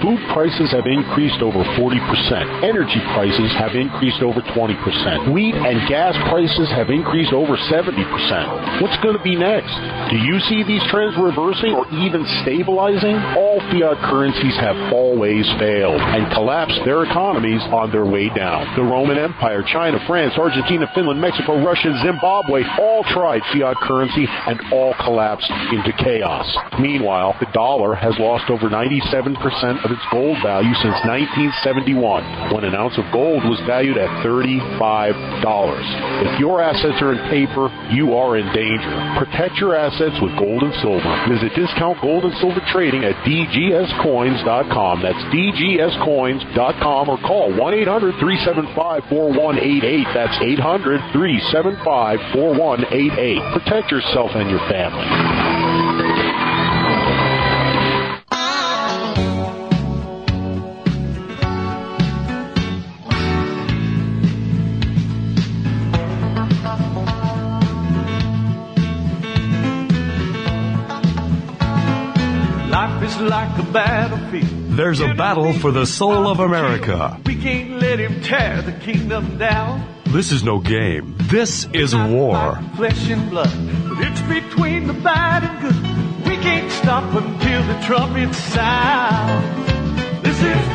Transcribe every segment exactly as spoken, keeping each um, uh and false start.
Food prices have increased over forty percent. Energy prices have increased over twenty percent. Wheat and gas prices have increased over seventy percent. What's going to be next? Do you see these trends reversing or even stabilizing? All fiat currencies have always failed and collapsed their economies on their way down. The Roman Empire, China, France, Argentina, Finland, Mexico, Russia, Zimbabwe all tried fiat currency and all collapsed into chaos. Meanwhile, the dollar has lost over ninety-seven percent of its gold value since nineteen seventy-one, when an ounce of gold was valued at thirty-five dollars. If your assets are in paper, you are in danger. Protect your assets with gold and silver. Visit Discount Gold and Silver Trading at D G S coins dot com. That's D G S coins dot com, or call one eight hundred, three seven five, four one eight eight. That's eight hundred, three seven five, four one eight eight. Protect yourself and your family. Like a battlefield. There's a battle for the soul of America. We can't let him tear the kingdom down. This is no game. This is war. Flesh and blood, but it's between the bad and good. We can't stop until the trumpets sound. This is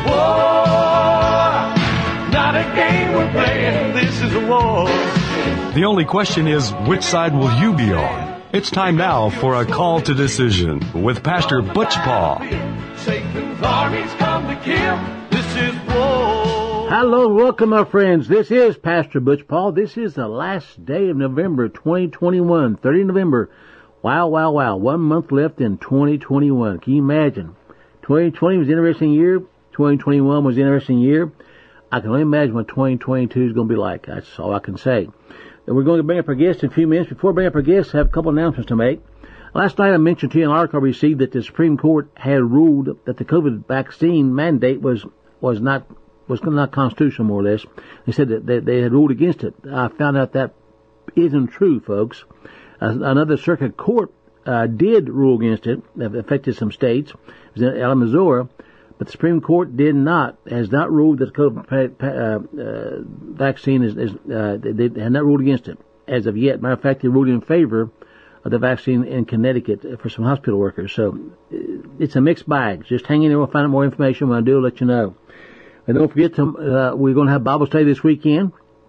war, not a game we're playing. This is a war. The only question is, which side will you be on? It's time now for a call to decision with Pastor Butch Paul. Satan's armies come to kill. This is war. Hello and welcome, my friends. This is Pastor Butch Paul. This is the last day of November twenty twenty-one, thirtieth of November. Wow, wow, wow. One month left in twenty twenty-one. Can you imagine? twenty twenty was an interesting year. twenty twenty-one was an interesting year. I can only imagine what twenty twenty-two is going to be like. That's all I can say. We're going to bring up our guests in a few minutes. Before I bring up our guests, I have a couple announcements to make. Last night I mentioned to you an article I received that the Supreme Court had ruled that the COVID vaccine mandate was was not was not constitutional, more or less. They said that they, they had ruled against it. I found out that isn't true, folks. Uh, another circuit court uh, did rule against it. That affected some states. It was in El Missouri. But the Supreme Court did not, has not ruled that the COVID uh, uh, vaccine is, is uh, they, they have not ruled against it as of yet. Matter of fact, they ruled in favor of the vaccine in Connecticut for some hospital workers. So it's a mixed bag. Just hang in there. We'll find out more information. When I do, I'll let you know. And don't forget, to, uh, we're going to have Bible study this weekend.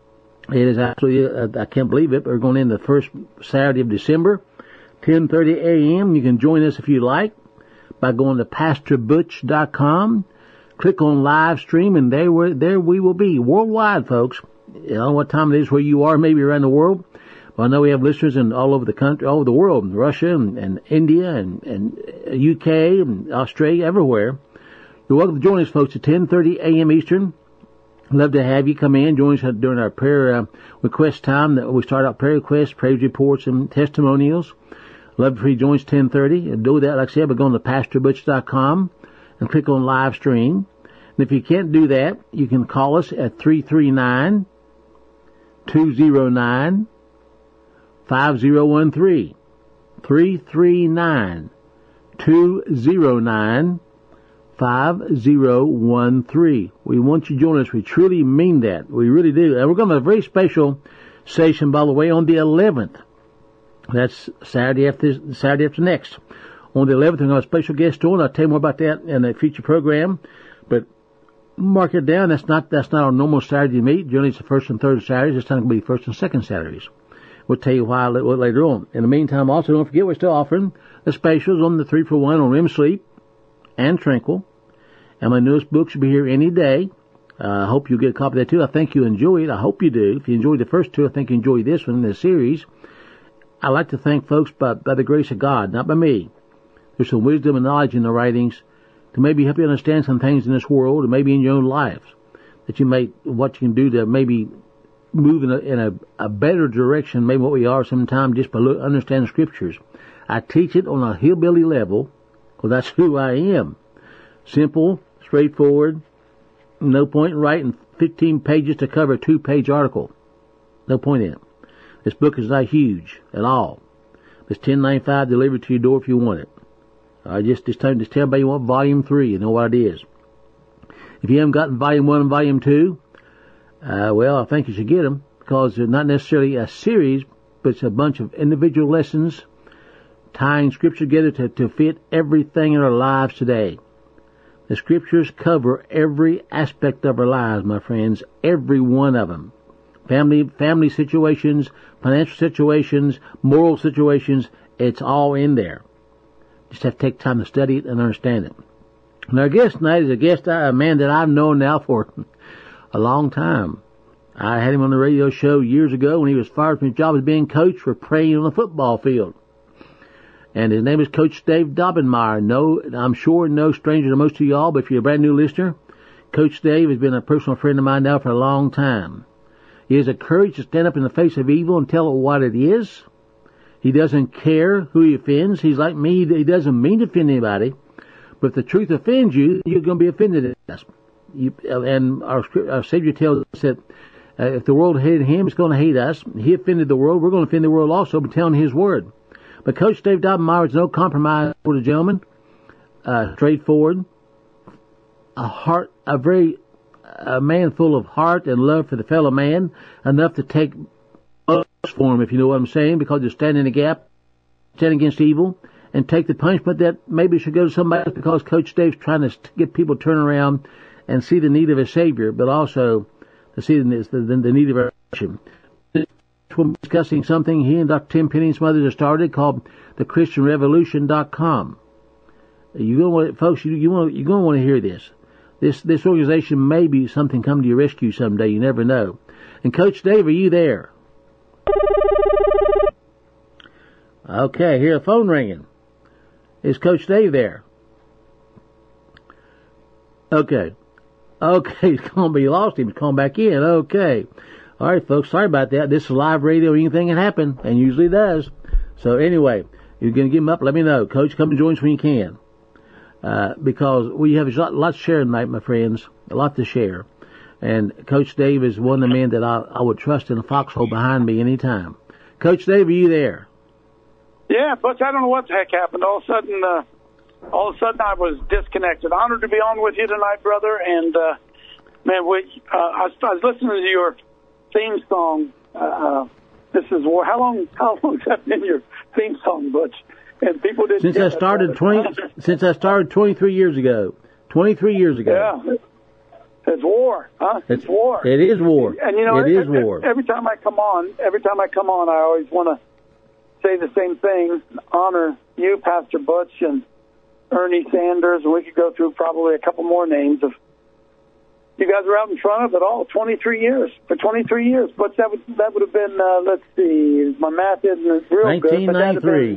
It is actually, uh, I can't believe it, but we're going in the first Saturday of December, ten thirty a.m. You can join us if you like by going to pastor butch dot com. Click on live stream, and there we, there we will be worldwide, folks. I don't know what time it is where you are, maybe around the world. But I know we have listeners in all over the country, all over the world, Russia and, and India and, and U K and Australia, everywhere. You're welcome to join us, folks, at ten thirty a.m. Eastern. Love to have you come in, join us during our prayer uh, request time. That we start out prayer requests, praise reports, and testimonials. Love for you to join us ten thirty. And do that, like I said, by going to pastor butch dot com and click on live stream. And if you can't do that, you can call us at three three nine, two zero nine, five zero one three. three three nine, two zero nine, five zero one three. We want you to join us. We truly mean that. We really do. And we're going to have a very special session, by the way, on the eleventh. That's Saturday after Saturday after next. On the eleventh, we're going to have a special guest on. I'll tell you more about that in a future program. But mark it down. That's not that's not our normal Saturday meet. Generally, it's the first and third Saturdays. This time it'll be first and second Saturdays. We'll tell you why later on. In the meantime, also don't forget we're still offering the specials on the three for one on R E M sleep and Tranquil. And my newest book should be here any day. I uh, hope you get a copy of that too. I think you enjoy it. I hope you do. If you enjoyed the first two, I think you enjoy this one in the series. I like to thank folks by, by the grace of God, not by me. There's some wisdom and knowledge in the writings to maybe help you understand some things in this world and maybe in your own lives that you may, what you can do to maybe move in a, in a, a better direction, maybe what we are sometimes just by look, understanding scriptures. I teach it on a hillbilly level because that's who I am. Simple, straightforward, no point in writing fifteen pages to cover a two-page article. No point in it. This book is not huge at all. It's ten ninety-five delivered to your door if you want it. I just just tell just tell me you want volume three. You know what it is. If you haven't gotten volume one and volume two, uh, well, I think you should get them, because they're not necessarily a series, but it's a bunch of individual lessons tying Scripture together to, to fit everything in our lives today. The Scriptures cover every aspect of our lives, my friends, every one of them. Family, family situations, financial situations, moral situations, it's all in there. Just have to take time to study it and understand it. And our guest tonight is a guest, a man that I've known now for a long time. I had him on the radio show years ago when he was fired from his job as being coach for praying on the football field. And his name is Coach Dave Daubenmire. No, I'm sure no stranger to most of y'all, but if you're a brand new listener, Coach Dave has been a personal friend of mine now for a long time. He has the courage to stand up in the face of evil and tell it what it is. He doesn't care who he offends. He's like me. He doesn't mean to offend anybody. But if the truth offends you, you're going to be offended at us. You, and our, our Savior tells us that uh, if the world hated him, it's going to hate us. He offended the world. We're going to offend the world also by telling his word. But Coach Dave Daubenmire is no compromise for the gentleman. Uh, straightforward. A heart, a very, a man full of heart and love for the fellow man, enough to take us for him, if you know what I'm saying, because you're standing in the gap, standing against evil, and take the punishment that maybe should go to somebody else, because Coach Dave's trying to get people to turn around and see the need of a Savior, but also to see the, the, the need of a Christian. We're discussing something he and Doctor Tim Penny and some others have started called the Christian Revolution dot com. You're going to want, folks, you, you want, you're going to want to hear this. This this organization may be something come to your rescue someday. You never know. And Coach Dave, are you there? Okay, hear the phone ringing. Is Coach Dave there? Okay. Okay, he's going to be lost. He's calling back in. Okay. All right, folks, sorry about that. This is live radio. Anything can happen, and usually does. So anyway, you're going to give him up, let me know. Coach, come and join us when you can. Uh, because we have a lot, lot to share tonight, my friends. A lot to share. And Coach Dave is one of the men that I, I would trust in a foxhole behind me anytime. Coach Dave, are you there? Yeah, Butch, I don't know what the heck happened. All of a sudden, uh, all of a sudden I was disconnected. Honored to be on with you tonight, brother. And, uh, man, we, uh, I, was, I was listening to your theme song. Uh, this is war. How long, how long has that been your theme song, Butch? And people didn't since I started twenty, since I started twenty-three years ago. Twenty-three years ago. Yeah, it's war, huh? It's, it's war. It is war. And you know, it every, is war. Every time I come on, every time I come on, I always want to say the same thing. Honor you, Pastor Butch, and Ernie Sanders, and we could go through probably a couple more names of you guys were out in front of it all. Twenty-three years for twenty-three years. But that would that would have been. Uh, let's see, my math isn't real nineteen ninety-three. good.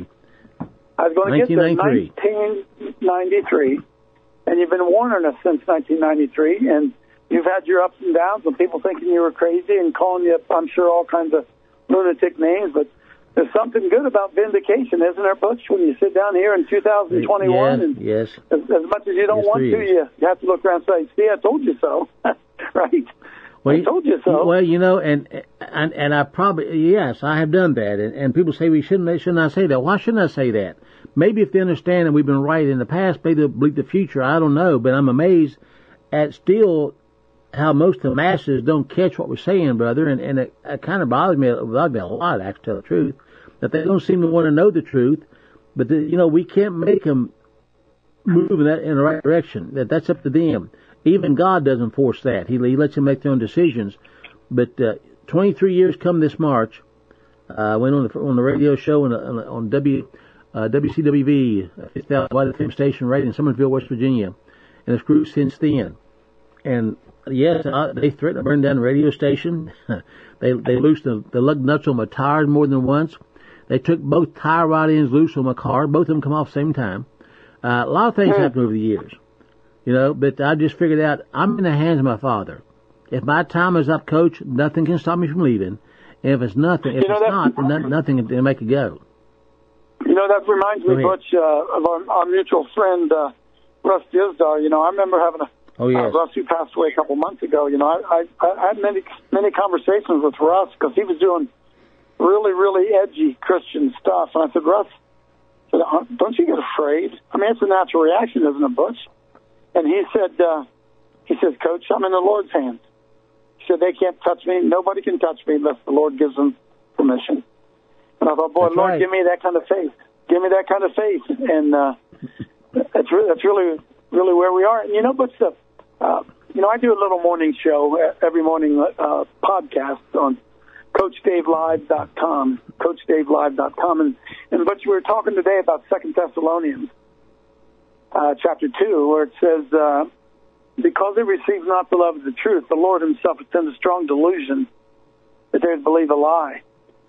I was going to get there, nineteen ninety-three, and you've been warning us since nineteen ninety-three, and you've had your ups and downs, and people thinking you were crazy and calling you, I'm sure, all kinds of lunatic names, but there's something good about vindication, isn't there, Butch, when you sit down here in two thousand twenty-one, yes, and yes. As, as much as you don't yes, want to, you, you have to look around and say, see, I told you so, right? Well, I told you so. Well, you know, and and and I probably, yes, I have done that, and, and people say we shouldn't, shouldn't I say that? Why shouldn't I say that? Maybe if they understand that we've been right in the past, maybe they'll believe the future. I don't know, but I'm amazed at still how most of the masses don't catch what we're saying, brother. And, and it, it kind of bothers me, it bothers me a lot, actually, to tell the truth, that they don't seem to want to know the truth. But, the, you know, we can't make them move in, that, in the right direction. That That's up to them. Even God doesn't force that. He, he lets them make their own decisions. But uh, twenty-three years come this March. I uh, went on the, on the radio show on, on, on W... Uh, W C W V, fifty thousand watt F M station right in Summerville, West Virginia, and it's grew since then. And yes, uh, they threatened to burn down the radio station. they they loosed the, the lug nuts on my tires more than once. They took both tire rod ends loose on my car. Both of them come off at the same time. Uh, a lot of things happened over the years, you know. But I just figured out I'm in the hands of my Father. If my time is up, Coach, nothing can stop me from leaving. And if it's nothing, if you know, it's not, then nothing, nothing can make it go. You know, that reminds me, Butch, uh, of our, our mutual friend, uh, Russ Dizdar. You know, I remember having a, oh, yes. uh, Russ, who passed away a couple months ago. You know, I, I, I had many, many conversations with Russ because he was doing really, really edgy Christian stuff. And I said, Russ, I said, don't you get afraid? I mean, it's a natural reaction, isn't it, Butch? And he said, uh, He says, Coach, I'm in the Lord's hands. He said, they can't touch me. Nobody can touch me unless the Lord gives them permission. And I thought, boy, That's Lord, right. give me that kind of faith. Give me that kind of faith. And uh, that's, re- that's really, really where we are. And, you know, but stuff, uh, you know, I do a little morning show, uh, every morning uh, podcast on Coach Dave Live dot com, Coach Dave Live dot com. And, and but we were talking today about Second Thessalonians, uh, chapter two, where it says, uh, because they receive not the love of the truth, the Lord himself has sent a strong delusion that they would believe a lie.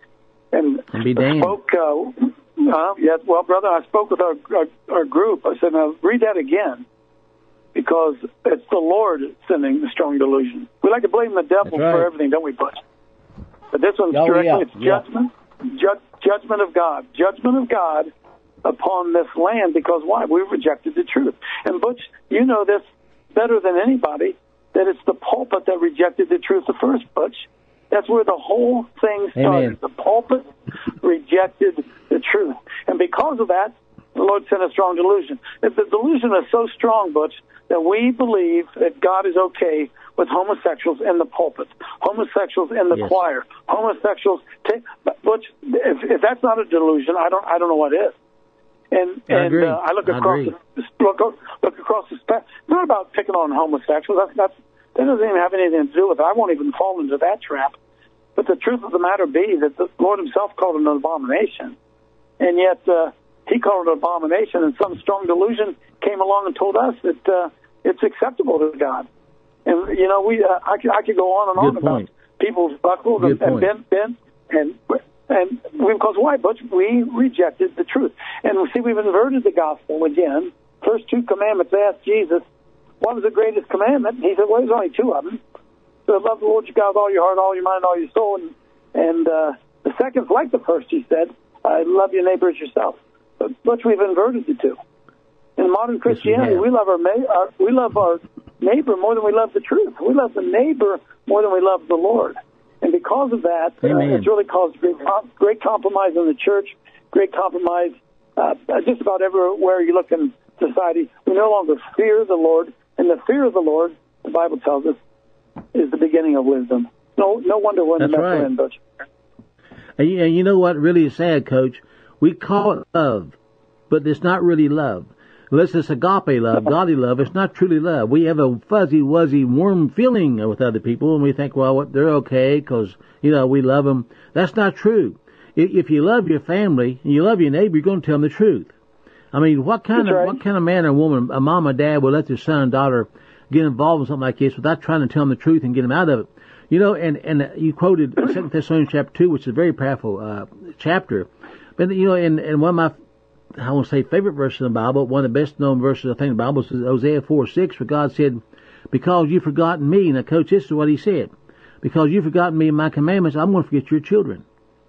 And, And be I damned. spoke, uh, uh, yeah, well, brother, I spoke with our, our, our group. I said, now read that again, because it's the Lord sending the strong delusion. We like to blame the devil That's right. for everything, don't we, Butch? But this one's Oh, directly, yeah, it's yeah. judgment, ju- judgment of God, judgment of God upon this land, because why? We've rejected the truth. And Butch, you know this better than anybody, that it's the pulpit that rejected the truth the first, Butch. That's where the whole thing started. Amen. The pulpit rejected the truth. And because of that, the Lord sent a strong delusion. If the delusion is so strong, Butch, that we believe that God is okay with homosexuals in the pulpit, homosexuals in the Yes. choir, homosexuals. T- Butch, if, if that's not a delusion, I don't, I don't know what is. And I and agree. Uh, I look I across agree. the look, look across the spectrum. It's not about picking on homosexuals. That's that's that doesn't even have anything to do with it. I won't even fall into that trap. But the truth of the matter be that the Lord himself called it an abomination, and yet uh, he called it an abomination, and some strong delusion came along and told us that uh, it's acceptable to God. And you know, we uh, I could I could go on and Good on point. about people's buckles Good and, and point. bent bent and. And because why? But we rejected the truth. And we see we've inverted the gospel again. First two commandments, they asked Jesus, what was the greatest commandment? And he said, well, there's only two of them. So love the Lord your God with all your heart, all your mind, all your soul. And, and uh, the second's like the first, he said, uh, love your neighbor as yourself. But, but we've inverted the two. In modern Christianity, have. we love our, ma- our we love our neighbor more than we love the truth. We love the neighbor more than we love the Lord. And because of that, uh, it's really caused great, com- great compromise in the church, great compromise uh, just about everywhere you look in society. We no longer fear the Lord, and the fear of the Lord, the Bible tells us, is the beginning of wisdom. No, no wonder we're in the That's mess right. we're in, Butch. And you, and you know what really is sad, Coach? We call it love, but it's not really love. Unless it's agape love, godly love, it's not truly love. We have a fuzzy, wuzzy, warm feeling with other people, and we think, well, what, they're okay because, you know, we love them. That's not true. If, if you love your family and you love your neighbor, you're going to tell them the truth. I mean, what kind That's of right. what kind of man or woman, a mom or dad, will let their son and daughter get involved in something like this without trying to tell them the truth and get them out of it? You know, and and you quoted Second Thessalonians chapter two, which is a very powerful uh, chapter. But you know, in in one of my I won't say favorite verses in the Bible, one of the best known verses I think in the Bible is Hosea four six, where God said, because you've forgotten me. Now, Coach, this is what he said. Because you've forgotten me and my commandments, I'm going to forget your children.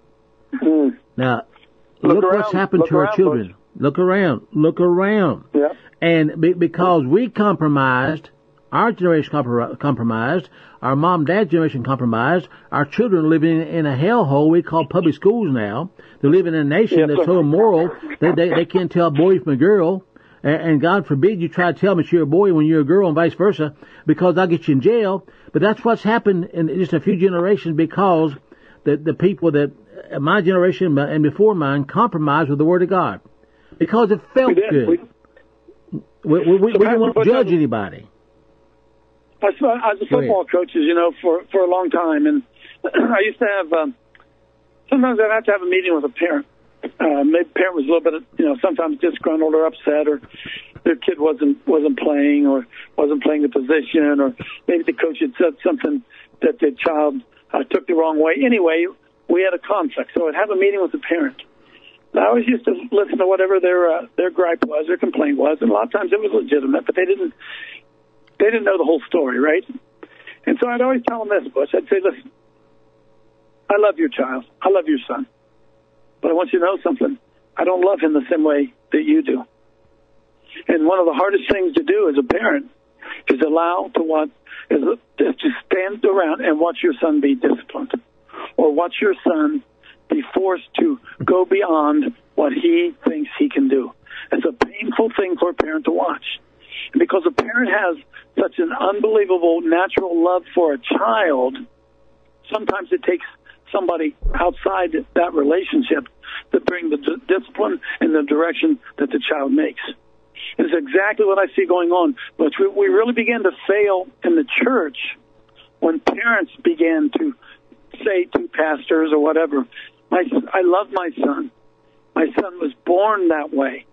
Mm. Now, Look look, around. what's happened Look to our around, children. Butch. Look around. Look around. Yeah. And be, because we compromised, our generation compro- compromised, our mom and dad generation compromised, our children are living in a hellhole we call public schools now. They're living in a nation Yes, that's sir. so immoral that they, they can't tell a boy from a girl. And, and God forbid you try to tell me you're a boy when you're a girl and vice versa, because I'll get you in jail. But that's what's happened in just a few generations, because the, the people that uh, my generation and before mine compromised with the Word of God. Because it felt We did. good. We- We, we, we, So, we Pastor, don't want but to judge that- anybody. I was, I was a Go ahead. football coach, as you know, for, for a long time, and I used to have, um, sometimes I'd have to have a meeting with a parent. Uh, maybe the parent was a little bit, you know, sometimes disgruntled or upset, or their kid wasn't wasn't playing or wasn't playing the position, or maybe the coach had said something that the child uh, took the wrong way. Anyway, we had a conflict, so I'd have a meeting with the parent. I always used to listen to whatever their uh, their gripe was, their complaint was, and a lot of times it was legitimate, but they didn't they didn't know the whole story, right? And so I'd always tell them this, Butch. I'd say, listen, I love your child. I love your son. But I want you to know something. I don't love him the same way that you do. And one of the hardest things to do as a parent is allow to watch, is to stand around and watch your son be disciplined, or watch your son be forced to go beyond what he thinks he can do. It's a painful thing for a parent to watch. And because a parent has such an unbelievable natural love for a child, sometimes it takes somebody outside that relationship to bring the d- discipline in the direction that the child makes. It's exactly what I see going on. But we, we really began to fail in the church when parents began to say to pastors or whatever, my, I love my son. My son was born that way.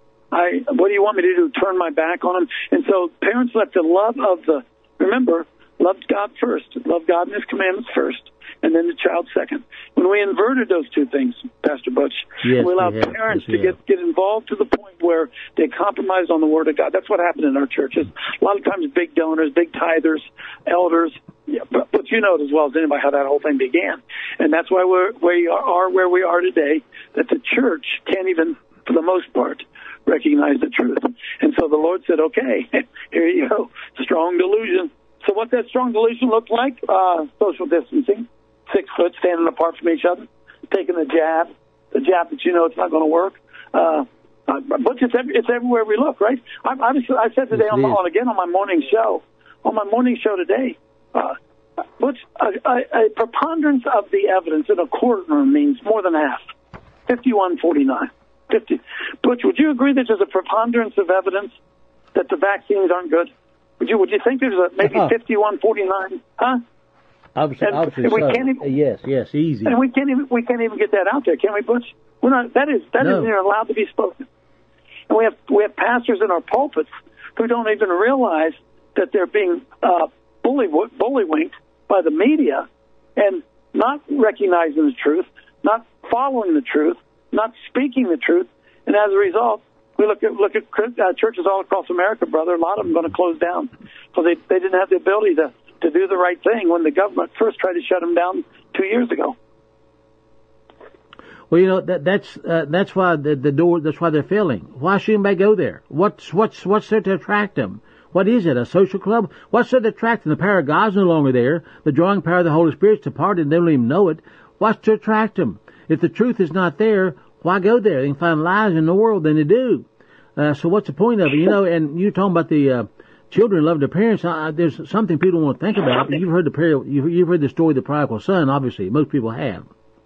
I, what do you want me to do, turn my back on him? And so parents let the love of the, remember, love God first, love God and his commandments first, and then the child second. When we inverted those two things, Pastor Butch, yes, we allowed we parents yes, to get, get involved to the point where they compromised on the Word of God. That's what happened in our churches. A lot of times big donors, big tithers, elders, yeah, but, but you know it as well as anybody how that whole thing began. And that's why we're, we are where we are today, that the church can't even, for the most part, recognize the truth. And so the Lord said, okay, here you go, strong delusion. So what that strong delusion looked like, uh, social distancing, six foot, standing apart from each other, taking the jab, the jab that you know it's not going to work. Uh, but it's, every, it's everywhere we look, right? I, I, I said today, on, on again on my morning show, on my morning show today, uh, which, a, a, a preponderance of the evidence in a courtroom means more than half, fifty-one forty-nine. fifty. Butch, would you agree that there's a preponderance of evidence that the vaccines aren't good? Would you Would you think there's a maybe fifty-one forty-nine? Huh? Obviously, and, obviously and we so. can't even, yes, yes, easy. And we can't even we can't even get that out there, can we, Butch? We're not. That is that no. isn't even allowed to be spoken. And we have we have pastors in our pulpits who don't even realize that they're being uh, bully bullywinked by the media and not recognizing the truth, not following the truth, not speaking the truth, and as a result, we look at look at uh, churches all across America, brother. A lot of them are going to close down because they they didn't have the ability to, to do the right thing when the government first tried to shut them down two years ago. Well, you know that that's uh, that's why the, the door. That's why they're failing. Why shouldn't they go there? What's what's what's there to attract them? What is it? A social club? What's there to attract them? The power of God's no longer there. The drawing power of the Holy Spirit's departed, and they don't even know it. What's to attract them? If the truth is not there, why go there? They can find lies in the world than they do. Uh, so what's the point of it? You know, and you're talking about the uh, children love their parents. Uh, there's something people don't want to think about. You've heard the you've heard the story of the prodigal son. Obviously, most people have.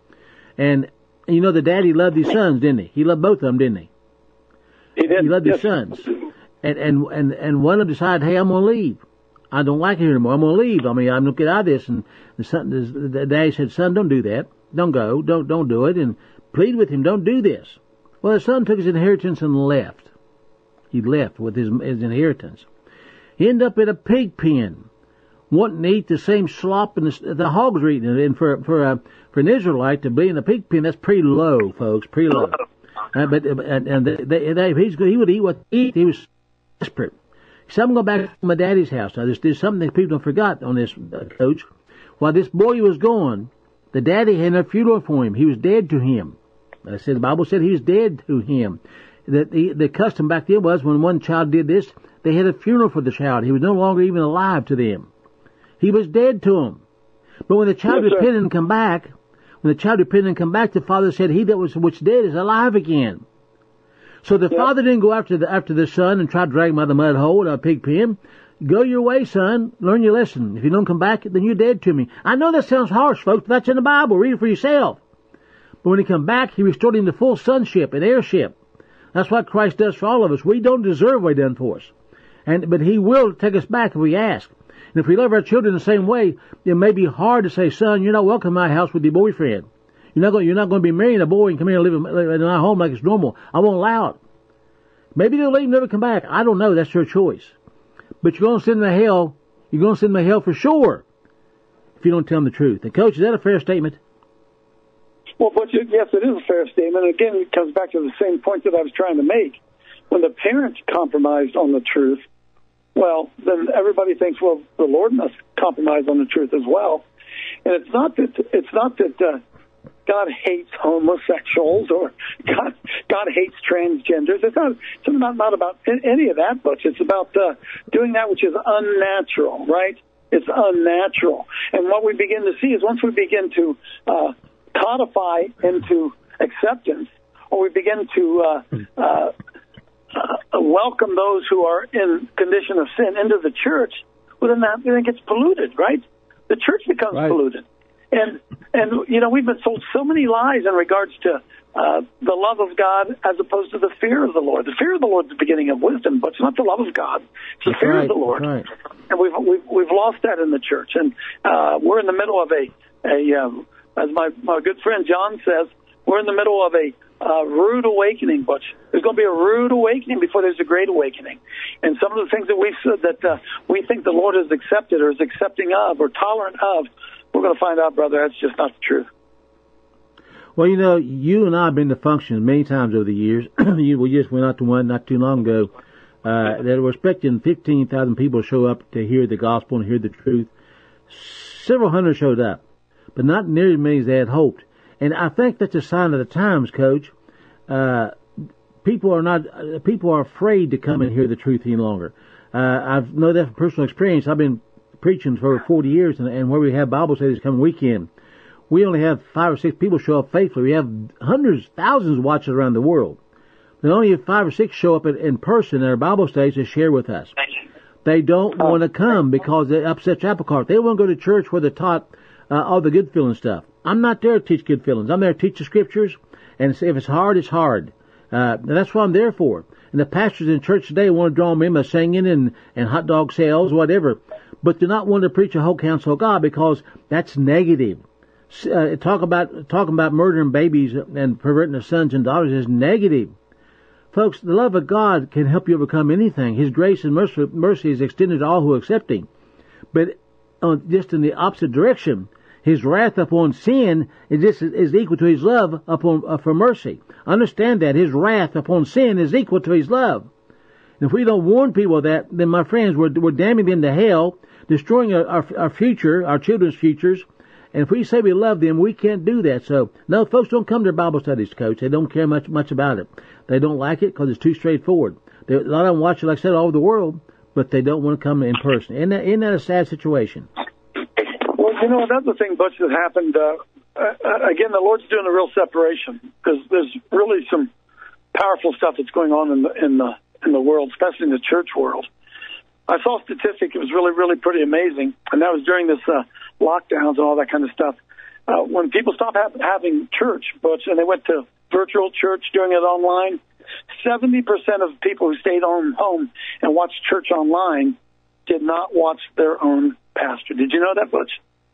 And you know, the daddy loved his sons, didn't he? He loved both of them, didn't he? He did. He loved yes. his sons. And and and and one of them decided, hey, I'm going to leave. I don't like it here anymore. I'm going to leave. I mean, I'm going to get out of this. And the son, the, the daddy said, son, don't do that. Don't go. Don't don't do it. And plead with him, don't do this. Well, the son took his inheritance and left. He left with his, his inheritance. He ended up in a pig pen, wanting to eat the same slop and the, the hogs were eating it. And for for a, for an Israelite to be in a pig pen, that's pretty low, folks, pretty low. Uh, but and, and they, they, he's, he would eat what he eat. He was desperate. He said, I'm going back to my daddy's house. Now, there's, there's something that people don't forgot on this, uh, coach. While this boy was gone, the daddy had a funeral for him. He was dead to him. I said the Bible said he was dead to him. That the, the custom back then was when one child did this, they had a funeral for the child. He was no longer even alive to them. He was dead to them. But when the child yes, repented and come back, when the child repented and come back, the father said, "He that was which dead is alive again." So the yep. father didn't go after the after the son and try to drag him out of the mud hole or a pig pen. Go your way, son. Learn your lesson. If you don't come back, then you're dead to me. I know that sounds harsh, folks, but that's in the Bible. Read it for yourself. But when he come back, he restored him to full sonship and heirship. That's what Christ does for all of us. We don't deserve what he done for us. And, but he will take us back if we ask. And if we love our children the same way, it may be hard to say, son, you're not welcome in my house with your boyfriend. You're not going, you're not going to be marrying a boy and come here and live in, live in my home like it's normal. I won't allow it. Maybe they'll leave and never come back. I don't know. That's their choice. But you're going to send them to hell. You're going to send them to hell for sure if you don't tell them the truth. And, Coach, is that a fair statement? Well, but you, yes, it is a fair statement. Again, it comes back to the same point that I was trying to make. When the parents compromised on the truth, well, then everybody thinks, well, the Lord must compromise on the truth as well. And it's not that it's not that uh, God hates homosexuals or God God hates transgenders. It's not it's not, not about any of that, but it's about uh, doing that which is unnatural, right? It's unnatural. And what we begin to see is once we begin to uh, codify into acceptance, or we begin to uh, uh, uh, welcome those who are in condition of sin into the church, well, then that then gets polluted, right? The church becomes right. polluted. And, and you know, we've been sold so many lies in regards to uh, the love of God as opposed to the fear of the Lord. The fear of the Lord is the beginning of wisdom, but it's not the love of God. It's the That's fear right. of the Lord. Right. And we've, we've, we've lost that in the church. And uh, we're in the middle of a, a um, as my, my good friend John says, we're in the middle of a uh, rude awakening, Butch. There's going to be a rude awakening before there's a great awakening. And some of the things that we said that uh, we think the Lord has accepted or is accepting of or tolerant of, we're going to find out, brother, that's just not the truth. Well, you know, you and I have been to functions many times over the years. you, we just went out to one not too long ago uh, that were expecting fifteen thousand people to show up to hear the gospel and hear the truth. Several hundred showed up, but not nearly as many as they had hoped. And I think that's a sign of the times, Coach. Uh, people are not, uh, people are afraid to come and hear the truth any longer. Uh, I know that from personal experience. I've been preaching for over forty years, and, and where we have Bible studies coming weekend, we only have five or six people show up faithfully. We have hundreds, thousands of watchers around the world. But only if five or six show up in, in person in our Bible studies to share with us. They don't want to come because it upsets apple cart. They want to go to church where they're taught uh, all the good feeling stuff. I'm not there to teach good feelings. I'm there to teach the scriptures, and if it's hard, it's hard. Uh, and that's what I'm there for. And the pastors in church today want to draw them in by singing and, and hot dog sales, whatever. But do not want to preach a whole counsel of God because that's negative. Uh, talk about talking about murdering babies and perverting their sons and daughters is negative. Folks, the love of God can help you overcome anything. His grace and mercy, mercy is extended to all who accept Him. But uh, just in the opposite direction, His wrath upon sin is, just, is equal to His love upon uh, for mercy. Understand that His wrath upon sin is equal to His love. And if we don't warn people of that, then my friends, we're, we're damning them to hell, destroying our, our, our future, our children's futures. And if we say we love them, we can't do that. So, no, folks don't come to their Bible studies, Coach. They don't care much much about it. They don't like it because it's too straightforward. They, a lot of them watch it, like I said, all over the world, but they don't want to come in person. Isn't that, isn't that a sad situation? Well, you know, another thing, Butch, that happened, uh, uh, again, the Lord's doing a real separation because there's really some powerful stuff that's going on in the, in the, in the world, especially in the church world. I saw a statistic. It was really, really pretty amazing, and that was during this uh, lockdowns and all that kind of stuff. Uh, when people stopped ha- having church, Butch, and they went to virtual church, doing it online, seventy percent of people who stayed on home and watched church online did not watch their own pastor. Did you know that, Butch?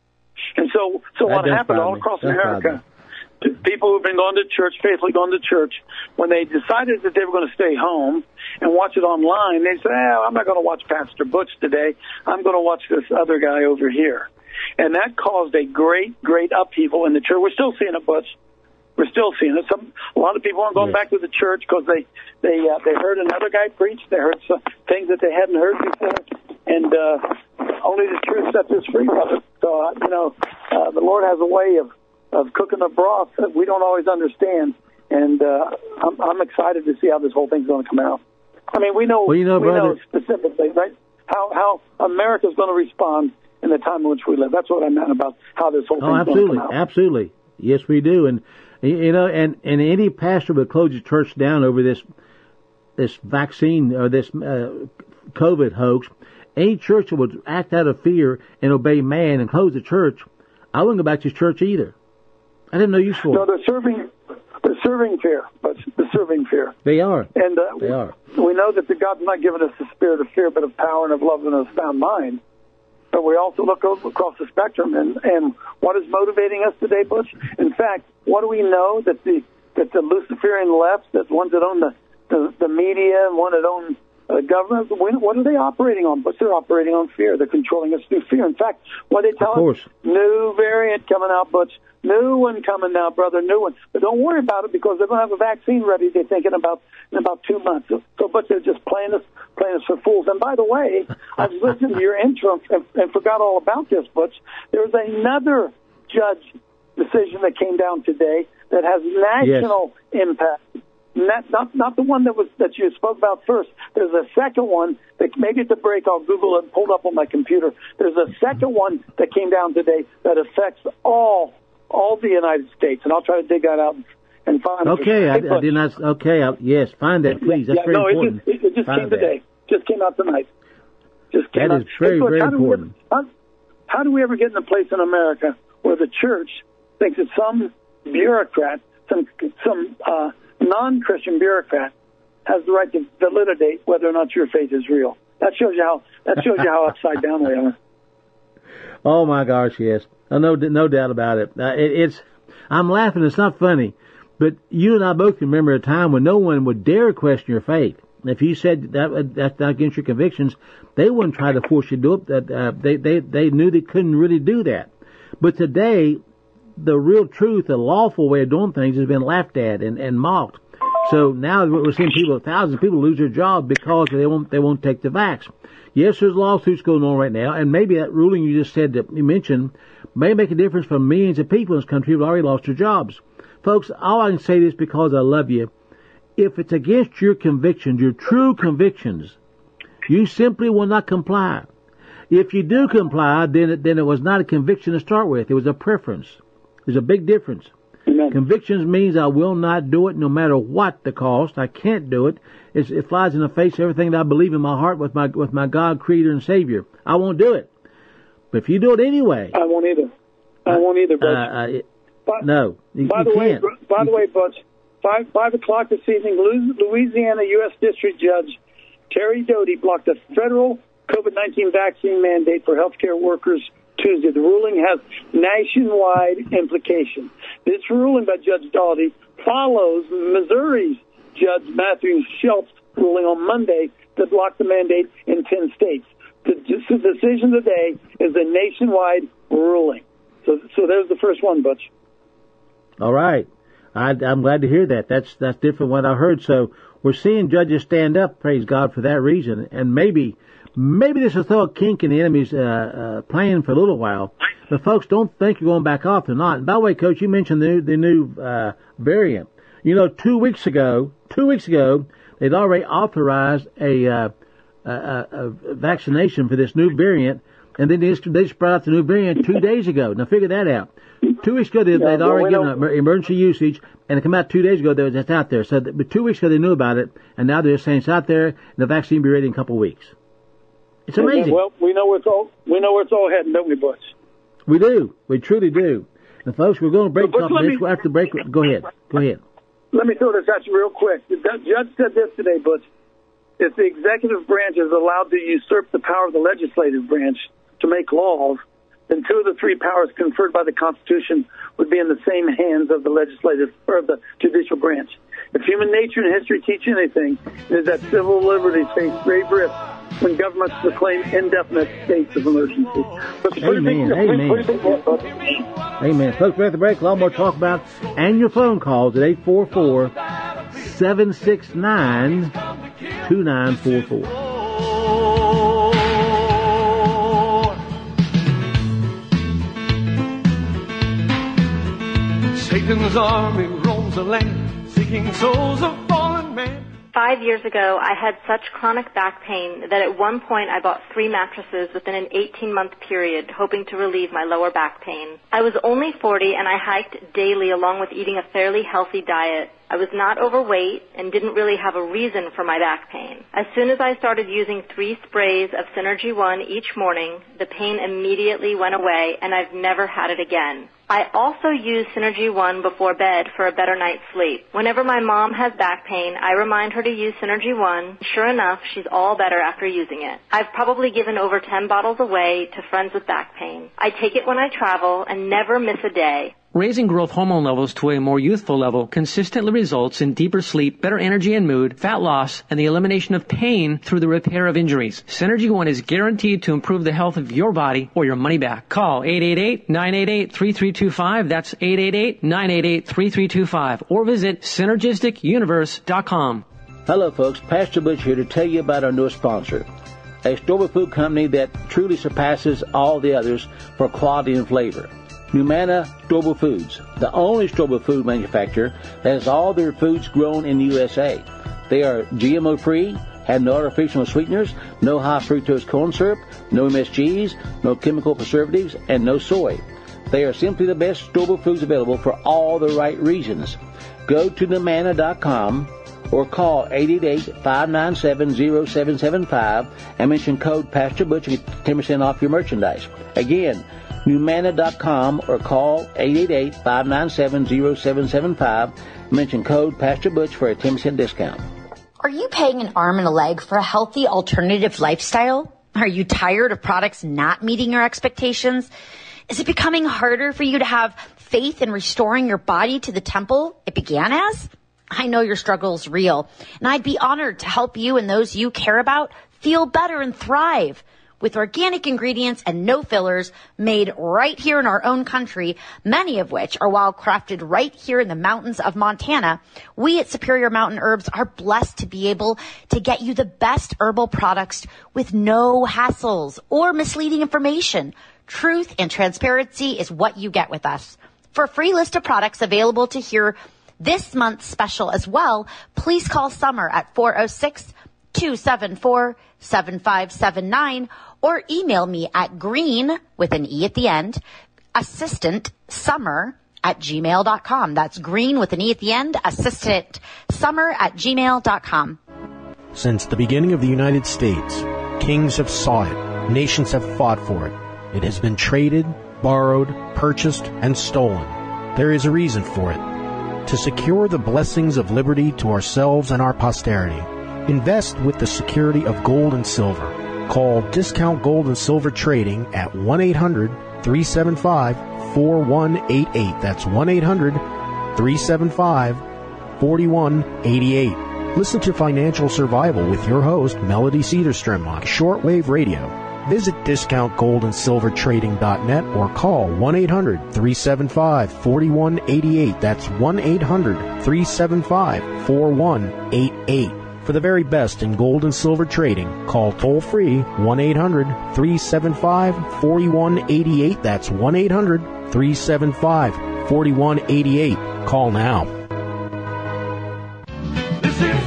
And so, so what happened all across America, people who've been going to church, faithfully going to church, when they decided that they were going to stay home and watch it online, they said, oh, I'm not going to watch Pastor Butch today. I'm going to watch this other guy over here. And that caused a great, great upheaval in the church. We're still seeing it, Butch. We're still seeing it. Some, a lot of people aren't going back to the church because they they uh, they heard another guy preach. They heard some things that they hadn't heard before, and uh, only the truth sets us free, brother. So uh, you know, uh, the Lord has a way of of cooking the broth that we don't always understand, and uh, I'm, I'm excited to see how this whole thing's going to come out. I mean, we know well, you know, we brother, know specifically, right? How how America's going to respond in the time in which we live. That's what I meant about how this whole oh, thing's absolutely, going to come out. Absolutely. Yes, we do. And, you know, and, and any pastor would close his church down over this, this vaccine or this, uh, COVID hoax. Any church that would act out of fear and obey man and close the church, I wouldn't go back to his church either. I didn't know you for No, they're serving, they're serving fear, but they're serving fear. They are. And, uh, they are. We know that the God's not given us the spirit of fear, but of power and of love and of sound mind. But we also look over across the spectrum, and, and what is motivating us today, Butch? In fact, what do we know that the that the Luciferian left, that ones that own the, the, the media and one that own uh, government, what are they operating on? But they're operating on fear. They're controlling us through fear. In fact, what they tell us, new variant coming out, Butch. New one coming now, brother, new one. But don't worry about it because they're going to have a vaccine ready, they're thinking, about in about two months. So, so but they're just playing us, playing us for fools. And by the way, I've listened to your intro and, and forgot all about this, Butch. There's another judge decision that came down today that has national yes. impact. Not, not not the one that was that you spoke about first. There's a second one that maybe at the break I'll Google it and pull it up on my computer. There's a second one that came down today that affects all all the United States, and I'll try to dig that out and find Okay, I, hey, I did not. Okay, I, yes, find that, please. That's yeah, very no, important. It just, it just find came that. today. Just came out tonight. Just came That out. is very, hey, Butch, very how do we important. ever- how, how do we ever get in a place in America where the church thinks that some bureaucrat, some some uh, non-Christian bureaucrat, has the right to validate whether or not your faith is real? That shows you how. That shows you how upside down we are. Oh my gosh, yes, no, no, no doubt about it. Uh, it. It's. I'm laughing. It's not funny, but you and I both can remember a time when no one would dare question your faith. If you said that that's not against your convictions, they wouldn't try to force you to do it. That uh, they they they knew they couldn't really do that. But today, the real truth, the lawful way of doing things, has been laughed at and, and mocked. So now we're seeing people, thousands of people lose their job because they won't they won't take the vax. Yes, there's lawsuits going on right now, and maybe that ruling you just said that you mentioned may make a difference for millions of people in this country who've already lost their jobs. Folks, all I can say is because I love you. If it's against your convictions, your true convictions, you simply will not comply. If you do comply, then it, then it was not a conviction to start with. It was a preference. There's a big difference. Amen. Convictions means I will not do it no matter what the cost. I can't do it. It's, it flies in the face of everything that I believe in my heart with my with my God, Creator, and Savior. I won't do it. But if you do it anyway, I won't either. I won't either, Butch. uh, uh, it, by, no, you, by you the can't. way, by the way, Butch, five five o'clock this evening, Louisiana U S District Judge Terry Doty blocked a federal COVID nineteen vaccine mandate for healthcare workers Tuesday. The ruling has nationwide implications. This ruling by Judge Doty follows Missouri's Judge Matthew Schultz ruling on Monday that blocked the mandate in ten states. The, the decision today is a nationwide ruling. So, so there's the first one, Butch. All right. I, I'm glad to hear that. That's that's different from what I heard. So we're seeing judges stand up, praise God, for that reason. And maybe maybe this will throw a kink in the enemy's uh, uh, plan for a little while. But folks, don't think you're going back off. They're not. And by the way, Coach, you mentioned the, the new uh, variant. You know, two weeks ago, two weeks ago, they'd already authorized a, uh, a, a, a vaccination for this new variant. And then they just, they just brought out the new variant two days ago. Now, figure that out. Two weeks ago, they, they'd yeah, already well, given an emergency usage, and it came out two days ago that it's out there. So, but two weeks ago, they knew about it, and now they're saying it's out there, and the vaccine will be ready in a couple of weeks. It's amazing. Well, we know where it's all we know where it's all heading, don't we, Butch? We do. We truly do. And folks, we're going to break But, off but this. me, After the break, go ahead. Go ahead. Let me throw this at you real quick. The judge said this today, Butch. If the executive branch is allowed to usurp the power of the legislative branch to make laws, then two of the three powers conferred by the Constitution would be in the same hands of the legislative or the judicial branch. If human nature and history teach anything, it is that civil liberties face grave risk when governments proclaim indefinite states of emergency. Amen. Amen. Amen. Folks, we're at the break. A lot more talk about and your phone calls at eight four four, seven six nine, two nine four four. Satan's army roams the land, seeking souls of fallen men. Five years ago, I had such chronic back pain that at one point I bought three mattresses within an eighteen-month period, hoping to relieve my lower back pain. I was only forty, and I hiked daily along with eating a fairly healthy diet. I was not overweight and didn't really have a reason for my back pain. As soon as I started using three sprays of Synergy One each morning, the pain immediately went away, and I've never had it again. I also use Synergy One before bed for a better night's sleep. Whenever my mom has back pain, I remind her to use Synergy One. Sure enough, she's all better after using it. I've probably given over ten bottles away to friends with back pain. I take it when I travel and never miss a day. Raising growth hormone levels to a more youthful level consistently results in deeper sleep, better energy and mood, fat loss, and the elimination of pain through the repair of injuries. Synergy One is guaranteed to improve the health of your body or your money back. Call eight eight eight, nine eight eight, three three two five. That's eight eight eight, nine eight eight, three three two five. Or visit synergistic universe dot com. Hello, folks. Pastor Butch here to tell you about our newest sponsor, a store-bought food company that truly surpasses all the others for quality and flavor. Numana Store-bought Foods, the only store-bought food manufacturer that has all their foods grown in the U S A. They are G M O-free, have no artificial sweeteners, no high fructose corn syrup, no M S Gs, no chemical preservatives, and no soy. They are simply the best storable foods available for all the right reasons. Go to Numanna dot com or call eight eight eight, five nine seven, zero seven seven five and mention code Pastor Butch and get ten percent off your merchandise. Again, Numanna dot com or call eight eight eight, five nine seven, zero seven seven five and mention code Pastor Butch for a ten percent discount. Are you paying an arm and a leg for a healthy alternative lifestyle? Are you tired of products not meeting your expectations? Is it becoming harder for you to have faith in restoring your body to the temple it began as? I know your struggle is real, and I'd be honored to help you and those you care about feel better and thrive. With organic ingredients and no fillers made right here in our own country, many of which are wild crafted right here in the mountains of Montana, we at Superior Mountain Herbs are blessed to be able to get you the best herbal products with no hassles or misleading information. Truth and transparency is what you get with us. For a free list of products available to hear this month's special as well, please call Summer at four oh six, two seven four, seven five seven nine or email me at green, with an E at the end, assistant summer at gmail dot com. That's green with an E at the end, assistant summer at gmail dot com. Since the beginning of the United States, kings have sought it, nations have fought for it. It has been traded, borrowed, purchased, and stolen. There is a reason for it. To secure the blessings of liberty to ourselves and our posterity, invest with the security of gold and silver. Call Discount Gold and Silver Trading at one eight hundred, three seven five, four one eight eight. That's one eight hundred, three seven five, four one eight eight. Listen to Financial Survival with your host, Melody Cedarstrom, on shortwave radio. Visit discount gold and silver trading dot net or call one eight hundred, three seven five, four one eight eight. That's one eight hundred, three seven five, four one eight eight. For the very best in gold and silver trading, call toll-free one eight hundred, three seven five, four one eight eight. That's one eight hundred, three seven five, four one eight eight. Call now. This is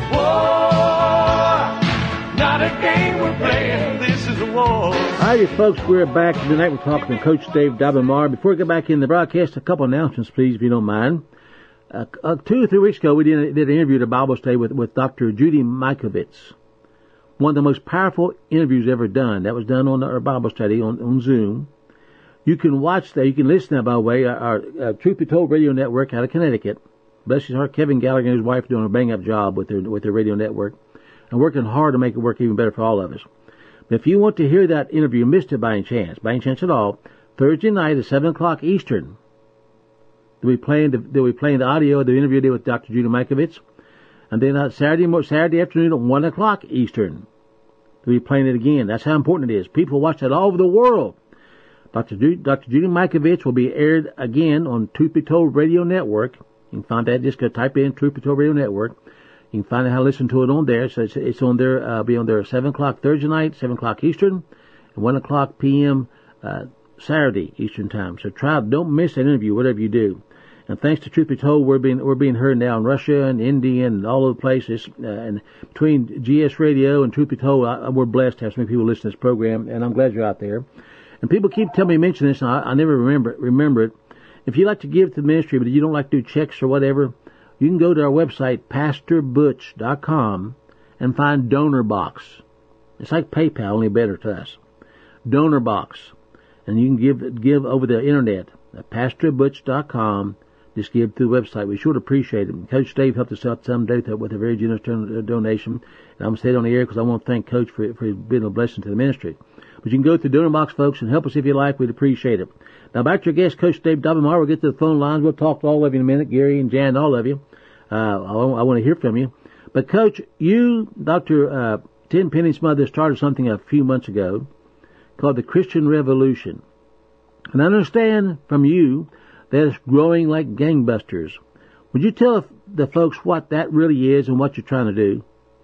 war, not a game we're playing. This is a war. All right, folks, we're back tonight. We're talking to Coach Dave Daubenmire. Before we get back in the broadcast, a couple announcements, please, if you don't mind. Uh, uh, two or three weeks ago, we did, did an interview at a Bible study with, with Doctor Judy Mikovits. One of the most powerful interviews ever done. That was done on our Bible study on, on Zoom. You can watch that. You can listen to that, by the way, our, our uh, Truth Be Told radio network out of Connecticut. Bless his heart, Kevin Gallagher and his wife are doing a bang-up job with their, with their radio network and working hard to make it work even better for all of us. But if you want to hear that interview, missed it by any chance, by any chance at all, Thursday night at seven o'clock Eastern, They'll be playing the, they'll be playing the audio of the interview I did with Doctor Judy Mikovits. And then uh, Saturday, Saturday afternoon at one o'clock Eastern, they'll be playing it again. That's how important it is. People watch that all over the world. Doctor Judy, Doctor Judy Mikovits will be aired again on Truth Be Told Radio Network. You can find that. Just go type in Truth Be Told Radio Network. You can find out how to listen to it on there. So it's, it's on there, uh, be on there at seven o'clock Thursday night, seven o'clock Eastern, and one o'clock p.m. Uh, Saturday Eastern Time. So try, don't miss that interview, whatever you do. And thanks to Truth Be Told, we're being we're being heard now in Russia and India and all over the places. Uh, and between G S Radio and Truth Be Told, I, we're blessed to have so many people listen to this program. And I'm glad you're out there. And people keep telling me to mention this, and I, I never remember remember it. If you like to give to the ministry, but you don't like to do checks or whatever, you can go to our website, pastor butch dot com, and find Donor Box. It's like PayPal, only better to us. Donor Box, and you can give give over the internet at pastor butch dot com. Just give through the website. We sure appreciate it. Coach Dave helped us out someday with a very generous donation. And I'm going to say it on the air because I want to thank Coach for, for being a blessing to the ministry. But you can go to Donor Box, folks, and help us if you like. We'd appreciate it. Now, back to your guest, Coach Dave Daubenmire. We'll get to the phone lines. We'll talk to all of you in a minute, Gary and Jan, all of you. Uh, I, I want to hear from you. But, Coach, you, Doctor Uh, Tenpenny's mother, started something a few months ago called the Christian Revolution. And I understand from you that it's growing like gangbusters. Would you tell the folks what that really is and what you're trying to do?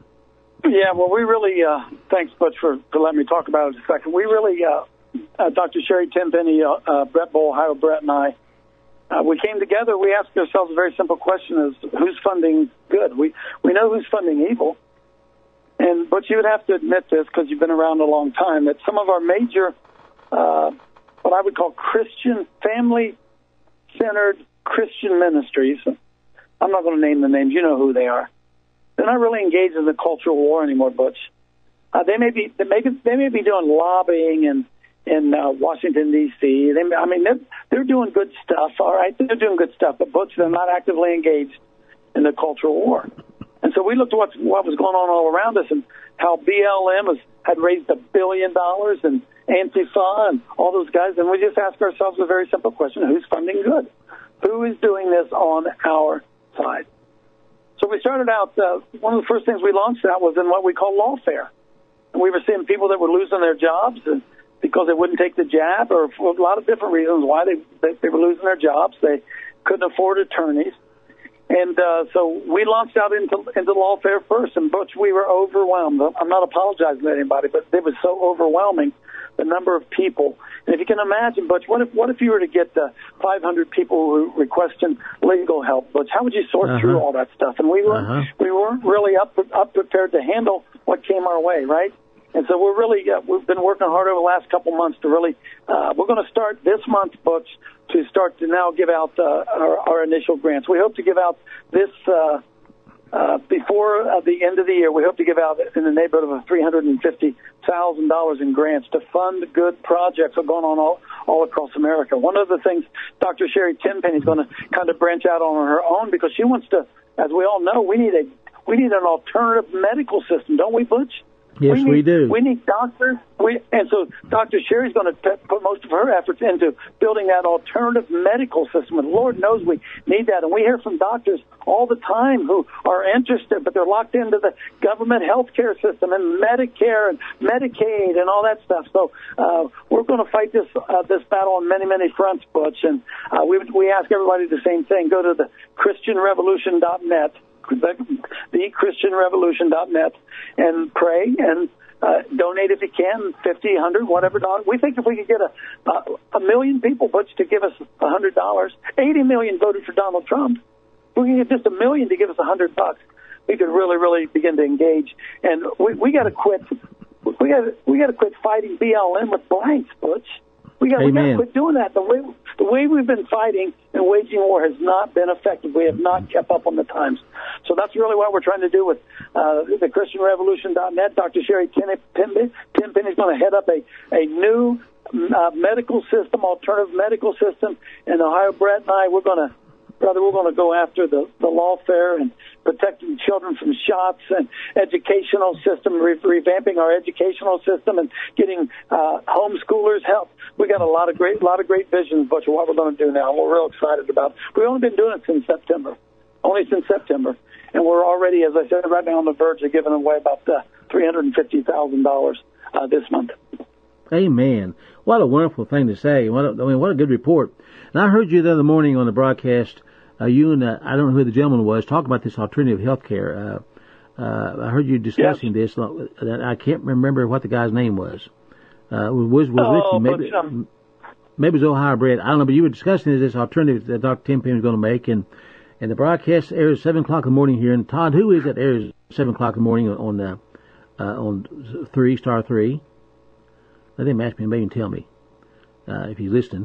Yeah, well, we really, uh, thanks, Butch, for, for letting me talk about it a second. We really, uh, uh, Doctor Sherry Tenpenny, uh, uh, Brett Bowl, Ohio Brett, and I, uh, we came together. We asked ourselves a very simple question: is who's funding good? We we know who's funding evil. And, but you would have to admit this because you've been around a long time, that some of our major uh, what I would call Christian, family-centered Christian ministries. I'm not going to name the names. You know who they are. They're not really engaged in the cultural war anymore, Butch. Uh, they may be they may be, they may be doing lobbying in in uh, Washington D C. They, I mean, they're, they're doing good stuff. All right, they're doing good stuff, but Butch, they're not actively engaged in the cultural war. And so we looked at what what was going on all around us and how B L M has, had raised a billion dollars and Antifa and all those guys, and we just asked ourselves a very simple question: who's funding good? Who is doing this on our side? So we started out, uh, one of the first things we launched out was in what we call lawfare. And we were seeing people that were losing their jobs and because they wouldn't take the jab or for a lot of different reasons why they, they, they were losing their jobs. They couldn't afford attorneys. And uh, so we launched out into, into lawfare first, and Butch, we were overwhelmed. I'm not apologizing to anybody, but it was so overwhelming, the number of people. And if you can imagine, Butch, what if what if you were to get uh, five hundred people who requesting legal help, Butch? How would you sort uh-huh. through all that stuff? And we weren't uh-huh. we weren't really up up prepared to handle what came our way, right? And so we're really uh, we've been working hard over the last couple months to really uh, we're going to start this month, Butch, to start to now give out uh, our, our initial grants. We hope to give out this. Uh, Uh, before uh, the end of the year, we hope to give out in the neighborhood of three hundred fifty thousand dollars in grants to fund good projects that are going on all, all across America. One of the things Doctor Sherry Tenpenny is going to kind of branch out on her own because she wants to, as we all know, we need a we need an alternative medical system, don't we, Butch? Yes, we, need, we do. We need doctors. We, and so Doctor Sherry's going to put most of her efforts into building that alternative medical system. And Lord knows we need that. And we hear from doctors all the time who are interested, but they're locked into the government health care system and Medicare and Medicaid and all that stuff. So uh, we're going to fight this uh, this battle on many, many fronts, Butch. And uh, we, we ask everybody the same thing. Go to the Christian Revolution dot net. the Christian Revolution dot net and pray and uh, donate if you can, fifty, a hundred, whatever dollars. We think if we could get a a, a million people, Butch, to give us a hundred dollars, eighty million voted for Donald Trump. If we can get just a million to give us a hundred bucks, we could really, really begin to engage. And we, we got to quit. We got we got to quit fighting B L M with blanks, Butch. We got we got to quit doing that. The way the way we've been fighting and waging war has not been effective. We have not kept up on the times. So that's really what we're trying to do with uh, the Christian Revolution dot net. Doctor Sherry Tenpenny is going to head up a a new uh, medical system, alternative medical system in Ohio. Brett and I, we're going to. Brother, we're going to go after the, the lawfare and protecting children from shots and educational system, re- revamping our educational system and getting uh, homeschoolers help. We got a lot of great, lot of great visions, Butch, of what we're going to do now. We're real excited about. We've only been doing it since September, only since September, and we're already, as I said, right now on the verge of giving away about uh, three hundred fifty thousand dollars uh, this month. Amen. What a wonderful thing to say. What a, I mean, what a good report. And I heard you the other morning on the broadcast. Uh, you and uh, I don't know who the gentleman was talking about this alternative health care. Uh, uh, I heard you discussing yes. this. Uh, I can't remember what the guy's name was. Uh, was was oh, with you? Maybe, but, um, maybe it was Ohio Bread. I don't know, but you were discussing this alternative that Doctor Tenpenny was going to make, and and the broadcast airs seven o'clock in the morning here. And Todd, who is it airs seven o'clock in the morning on uh, uh, on three Star three? Let him ask me, maybe tell me uh, if he's listening.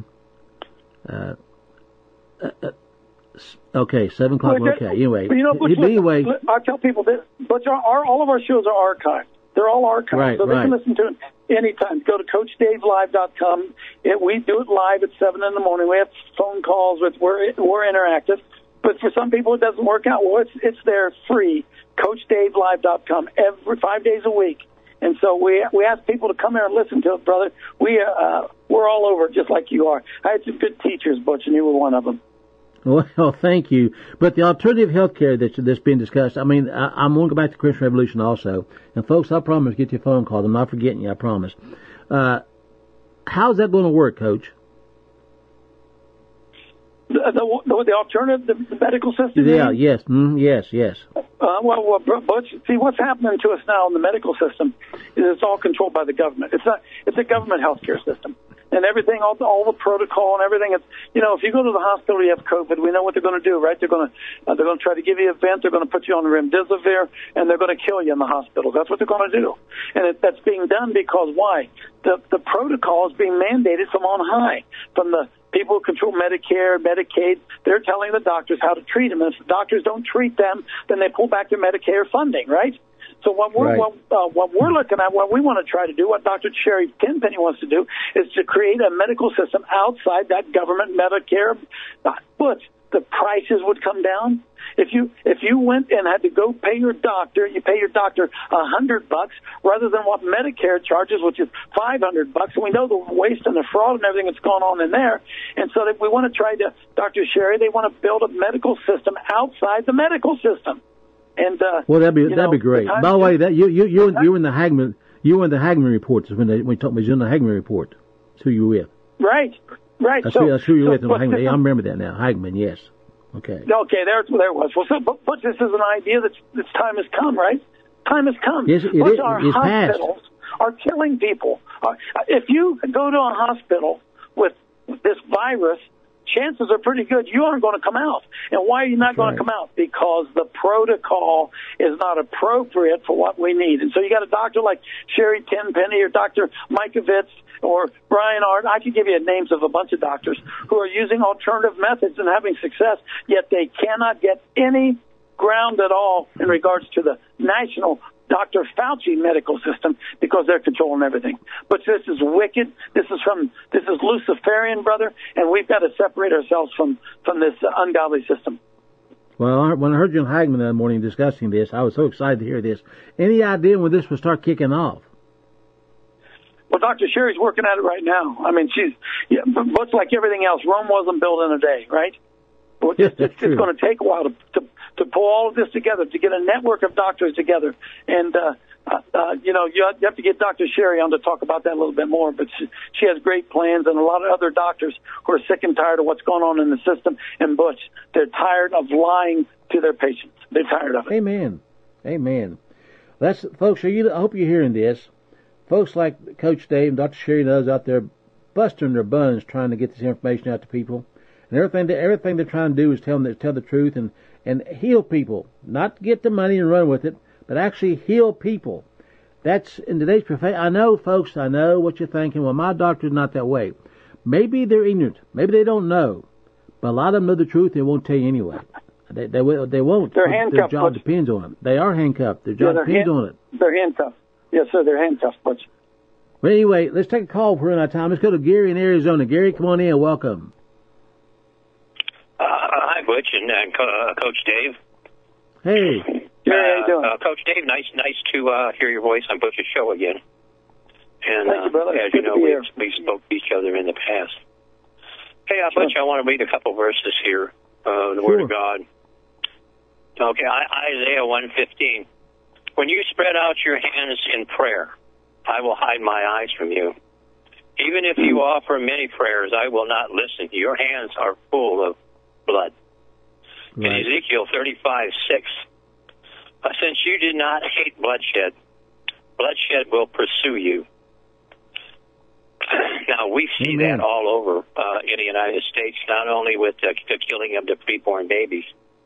Uh, uh, uh, Okay, seven o'clock. Okay, anyway. You know, Butch, anyway, I tell people this, but our, our, all of our shows are archived. They're all archived, right, so they right. can listen to it anytime. Go to Coach Dave Live dot com. It, we do it live at seven in the morning. We have phone calls. With we're we're interactive, but for some people it doesn't work out. Well, it's it's there free. Coach Dave Live dot com every five days a week. And so we we ask people to come here and listen to it, brother. We uh, we're all over just like you are. I had some good teachers, Butch, and you were one of them. Well, thank you. But the alternative health care that's, that's being discussed, I mean, I, I'm going to go back to Christian Revolution also. And, folks, I promise to get you a phone call. I'm not forgetting you, I promise. Uh, how's that going to work, Coach? The, the, the alternative, the, the medical system? Yeah, yes, mm, yes, yes. Uh, well, well, Butch, see, what's happening to us now in the medical system is it's all controlled by the government. It's not. It's a government health care system. and everything, all the, all the protocol and everything. It's, you know, if you go to the hospital, you have COVID, we know what they're going to do, right? They're going to uh, they're going to try to give you a vent. They're going to put you on remdesivir, and they're going to kill you in the hospital. That's what they're going to do, and it, that's being done because why? The the protocol is being mandated from on high, from the people who control Medicare, Medicaid. They're telling the doctors how to treat them, and if the doctors don't treat them, then they pull back their Medicare funding, right? So what we're Right. what, uh, what we're looking at, what we want to try to do, what Doctor Sherry Tenpenny wants to do, is to create a medical system outside that government Medicare. But the prices would come down. If you if you went and had to go pay your doctor, you pay your doctor a hundred bucks rather than what Medicare charges, which is five hundred bucks. And we know the waste and the fraud and everything that's going on in there. And so that we want to try to, Doctor Sherry, they want to build a medical system outside the medical system. And uh, Well, that'd be you that'd know, be great. the By the way, that you you you Huh? you were in the Hagman you were in the Hagman report when they when you talked about you in the Hagman report. That's who you were with. right, right. That's so, who that's who you were so, with in the but Hagman. this Yeah, I is- remember that now. Hagman, yes. Okay. Okay, there, there it was. Well, so, but, but this is an idea that this time has come, right? Time has come. Yes, it But is- our it's passed. hospitals are killing people. Uh, if you go to a hospital with this virus, chances are pretty good you aren't going to come out. And why are you not That's going right. to come out? Because the protocol is not appropriate for what we need. And so you got a doctor like Sherry Tenpenny or Doctor Mikovits or Brian Art. I could give you names of a bunch of doctors who are using alternative methods and having success, yet they cannot get any ground at all in regards to the national Doctor Fauci medical system because they're controlling everything. But this is wicked. This is from this is Luciferian, brother, and we've got to separate ourselves from from this uh, ungodly system. Well, I- when I heard you in Hagman that morning discussing this, I was so excited to hear this. Any idea when this will start kicking off? Well, Doctor Sherry's working at it right now. I mean, she's yeah, but much like everything else. Rome wasn't built in a day, right? Well, Yes, it's, that's it's, true. it's going to take a while to, to to pull all of this together, to get a network of doctors together. And, uh, uh, uh, you know, you have, you have to get Doctor Sherry on to talk about that a little bit more. But she, she has great plans, and a lot of other doctors who are sick and tired of what's going on in the system. And, Butch, they're tired of lying to their patients. They're tired of it. Amen. Amen. That's folks. Are you? I hope you're hearing this. Folks like Coach Dave and Doctor Sherry and others out there busting their buns trying to get this information out to people, and everything. That, everything they're trying to do is tell them tell the truth and and heal people, not get the money and run with it, but actually heal people. That's in today's profession. I know, folks. I know what you're thinking. Well, my doctor's not that way. Maybe they're ignorant. Maybe they don't know. But a lot of them know the truth. They won't tell you anyway. They they will. They won't. They're Their handcuffed, job Butch. depends on it. They are handcuffed. Their Yeah, job they're depends hand- on it. They're handcuffed. Yes, sir, they're handcuffed, Butch. Well, anyway, let's take a call for another time. Let's go to Gary in Arizona. Gary, come on in. Welcome. Uh, hi, Butch and uh, Co- uh, Coach Dave. Hey. Gary, how you doing? Uh, Coach Dave, nice, nice to uh, hear your voice on Butch's show again. And Thank you, brother. uh, as Good you know, to be we here. we spoke to each other in the past. Hey, uh, Butch, I want to read a couple verses here, uh, the Word of God. Okay, I, Isaiah one fifteen. When you spread out your hands in prayer, I will hide my eyes from you. Even if you offer many prayers, I will not listen. Your hands are full of blood. Right. In Ezekiel thirty-five six, uh, since you did not hate bloodshed, bloodshed will pursue you. Now, we see Amen. that all over uh, in the United States, not only with uh, the killing of the preborn babies,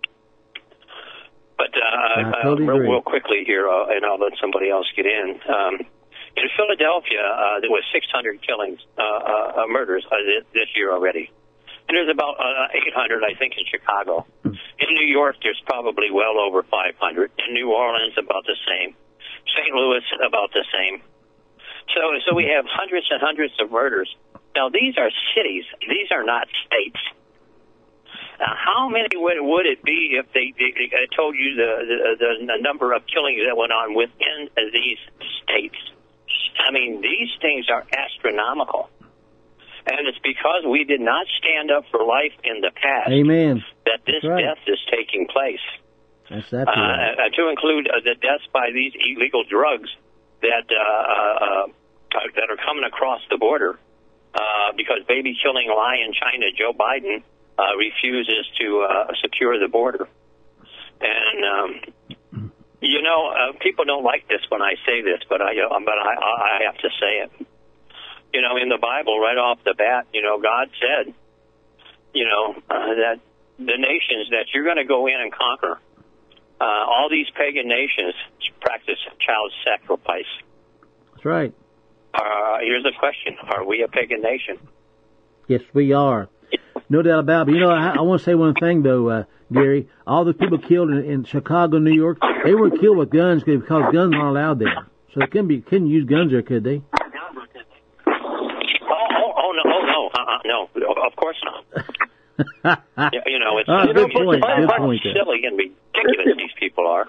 but uh, I totally uh, real, agree. real quickly here, uh, and I'll let somebody else get in. Um, in Philadelphia, uh, there was six hundred killings, uh, uh, murders uh, this, this year already. And there's about uh, eight hundred, I think, in Chicago. In New York, there's probably well over five hundred. In New Orleans, about the same. Saint Louis, about the same. So, so we have hundreds and hundreds of murders. Now, these are cities. These are not states. Now, how many would, would it be if they, they, they told you the, the, the number of killings that went on within these states? I mean, these things are astronomical. And it's because we did not stand up for life in the past Amen. that this That's right. death is taking place. That's that. Uh, Uh, to include uh, the deaths by these illegal drugs that uh, uh, uh, that are coming across the border, uh, because baby killing lie in China, Joe Biden uh, refuses to uh, secure the border. And um, you know, uh, people don't like this when I say this, but I uh, but I, I have to say it. You know, in the Bible, right off the bat, you know, God said, you know, uh, that the nations that you're going to go in and conquer, uh, all these pagan nations practice child sacrifice. That's right. Uh, here's the question. Are we a pagan nation? Yes, we are. No doubt about it. But, you know, I, I want to say one thing, though, uh, Gary. All the people killed in, in Chicago, New York, they were killed with guns because guns aren't allowed there. So they couldn't, be, couldn't use guns there, could they? Oh, oh, oh no, oh, no, uh-uh, no, of course not. you, you know, it's oh, you good know, point. it's Good point silly and ridiculous these people are.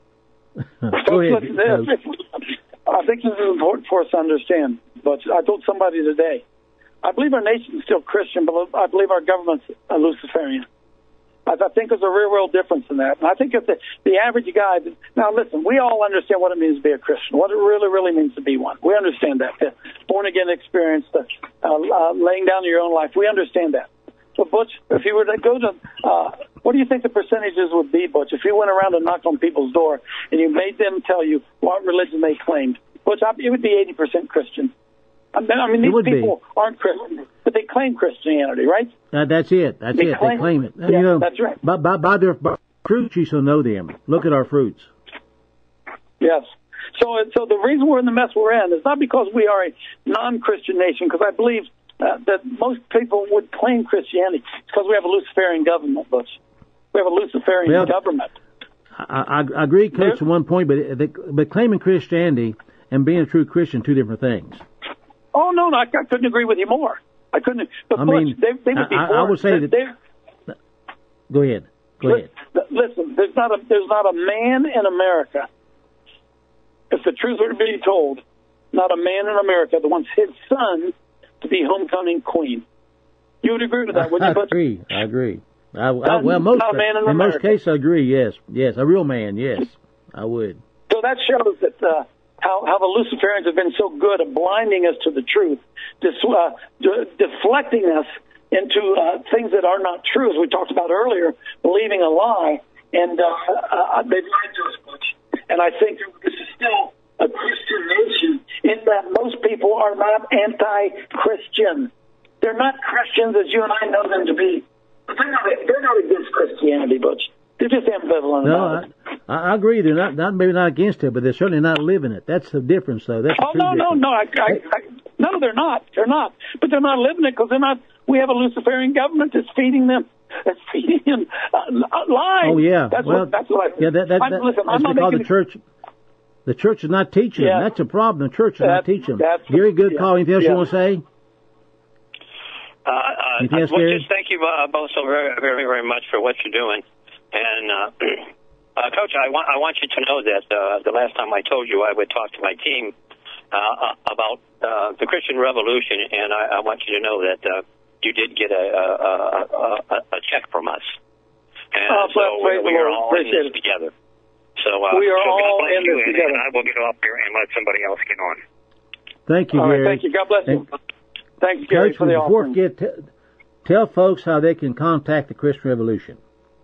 Go ahead. I think this is important for us to understand. But I told somebody today, I believe our nation is still Christian, but I believe our government's a Luciferian. I think there's a real, real difference in that. And I think if the, the average guy, now listen, we all understand what it means to be a Christian, what it really, really means to be one. We understand that. The born-again experience, the uh, uh, laying down your own life, we understand that. So, Butch, if you were to go to, uh, what do you think the percentages would be, Butch, if you went around and knocked on people's door and you made them tell you what religion they claimed? Butch, it would be eighty percent Christian. I mean, I mean these people be. aren't Christian, but they claim Christianity, right? Uh, that's it. That's they it. Claim, they claim it. Yeah, you know, that's right. By, by, by their by fruits you shall know them. Look at our fruits. Yes. So, so the reason we're in the mess we're in is not because we are a non-Christian nation, because I believe uh, that most people would claim Christianity. It's because we have a Luciferian government, Butch. We have a Luciferian well, government. I, I, I agree, Coach, at one point, but they, but claiming Christianity and being a true Christian, two different things. Oh, no, no, I, I couldn't agree with you more. I couldn't. But I Butch, mean, they, they would be I, I born. would say they, that. Go ahead. Go listen, ahead. Listen, there's not a there's not a man in America. If the truth were to be told, not a man in America that wants his son to be homecoming queen. You would agree with that, wouldn't you, Butch? I agree. I agree. I, I, well, most not a man in, in most America. cases, I agree. Yes, yes, a real man. Yes, I would. So that shows that uh, how how the Luciferians have been so good at blinding us to the truth, dis, uh, de- deflecting us into uh, things that are not true, as we talked about earlier, believing a lie, and uh, uh, they've lied to us much. And I think this is still a Christian nation in that most people are not anti-Christian. They're not Christians as you and I know them to be. But they're not, they're not against Christianity, Butch. They're just ambivalent no, about it. I, I agree. They're not, not maybe not against it, but they're certainly not living it. That's the difference, though. That's the oh true no, no, difference. no, I, I, I, no, they're not. They're not. But they're not living it because they're not. We have a Luciferian government that's feeding them. That's feeding them uh, lies. Oh yeah. That's well, what. That's what. I, yeah, that, that, I'm, that, listen, that's I'm not because making the church. The church is not teaching yeah. them. That's a problem. The church is That's, not teaching them. That's Gary, good yeah. call. Anything else yeah. you want to say? Uh, uh, Anything else, well, Gary? just thank you uh, both so very, very, very much for what you're doing. And, uh, uh, Coach, I want, I want you to know that uh, the last time I told you I would talk to my team uh, about uh, the Christian Revolution, and I, I want you to know that uh, you did get a, a, a, a, a check from us. And oh, so we, we are Lord. all in Appreciate this it. together. So uh, we are so all God bless in you, this and, together. and I will get off here and let somebody else get on. Thank you, all Gary. right, thank you. God bless you. And, Thanks, Gary, Coach, for the before offering. get t- tell folks how they can contact the Christian Revolution.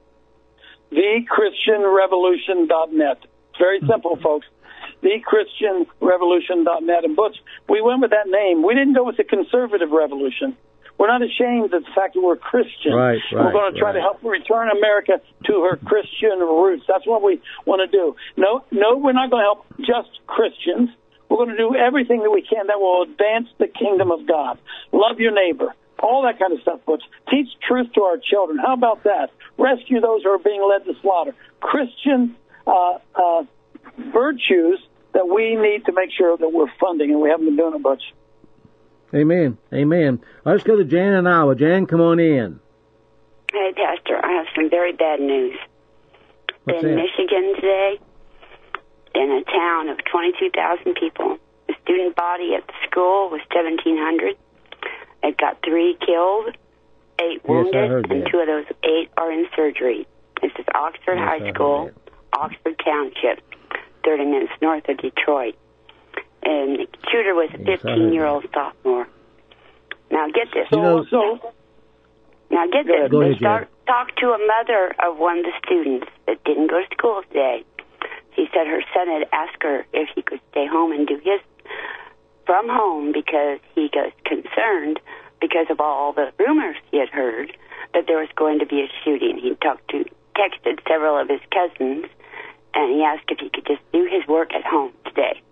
the christian revolution dot net. It's very simple, folks. the christian revolution dot net. And Butch, we went with that name. We didn't go with the conservative revolution. We're not ashamed of the fact that we're Christian. Right, right, we're going to try right. to help return America to her Christian roots. That's what we want to do. No, no, we're not going to help just Christians. We're going to do everything that we can that will advance the kingdom of God. Love your neighbor. All that kind of stuff, Butch. Teach truth to our children. How about that? Rescue those who are being led to slaughter. Christian uh, uh, virtues that we need to make sure that we're funding, and we haven't been doing it, Butch. Amen. Amen. Let's go to Jan in Iowa. Jan, come on in. Hey, Pastor, I have some very bad news. What's in that? Michigan today, in a town of twenty-two thousand people, the student body at the school was seventeen hundred. It got three killed, eight Yes, I wounded, heard and that. two of those eight are in surgery. This is Oxford Yes, I High heard School, Oxford Township, thirty minutes north of Detroit. And the shooter was a Yes, I heard fifteen-year-old sophomore. Now, get this. So, You know- so Now, get Go this. ahead. Go They ahead, start, talked to a mother of one of the students that didn't go to school today. She said her son had asked her if he could stay home and do his from home because he was concerned because of all the rumors he had heard that there was going to be a shooting. He talked to, texted several of his cousins, and he asked if he could just do his work at home today.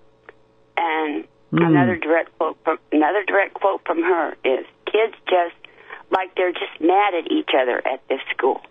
And mm. another direct quote from, another direct quote from her is, "Kids just like they're just mad at each other at this school."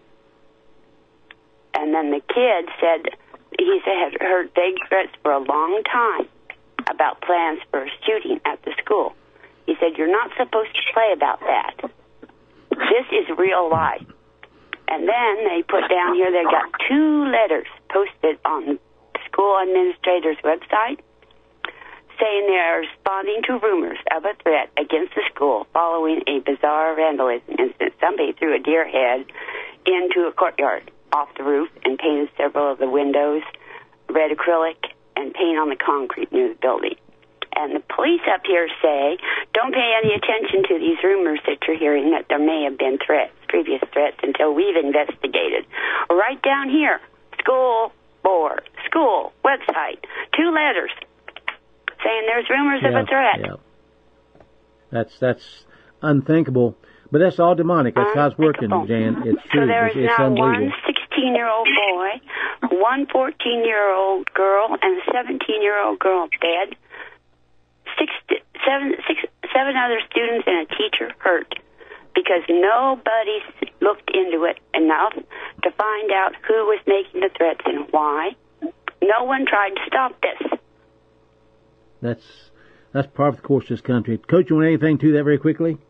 And then the kid said he had heard vague threats for a long time about plans for a shooting at the school. He said, "You're not supposed to play about that. This is real life." And then they put down here, they got two letters posted on the school administrator's website saying they are responding to rumors of a threat against the school following a bizarre vandalism incident. Somebody threw a deer head into a courtyard off the roof and painted several of the windows red acrylic and paint on the concrete near the building. And the police up here say, don't pay any attention to these rumors that you're hearing that there may have been threats, previous threats, until we've investigated. Right down here, school board, school website, two letters saying there's rumors yeah, of a threat. Yeah. That's that's unthinkable. But that's all demonic. That's how it's working, Jan. It's true. So there is it's, it's now unbelievable. one sixteen-year-old boy, one fourteen-year-old girl, and a seventeen-year-old girl dead. Six, seven, six, seven other students and a teacher hurt because nobody looked into it enough to find out who was making the threats and why. No one tried to stop this. That's that's part of the course of this country. Coach, you want anything to that very quickly?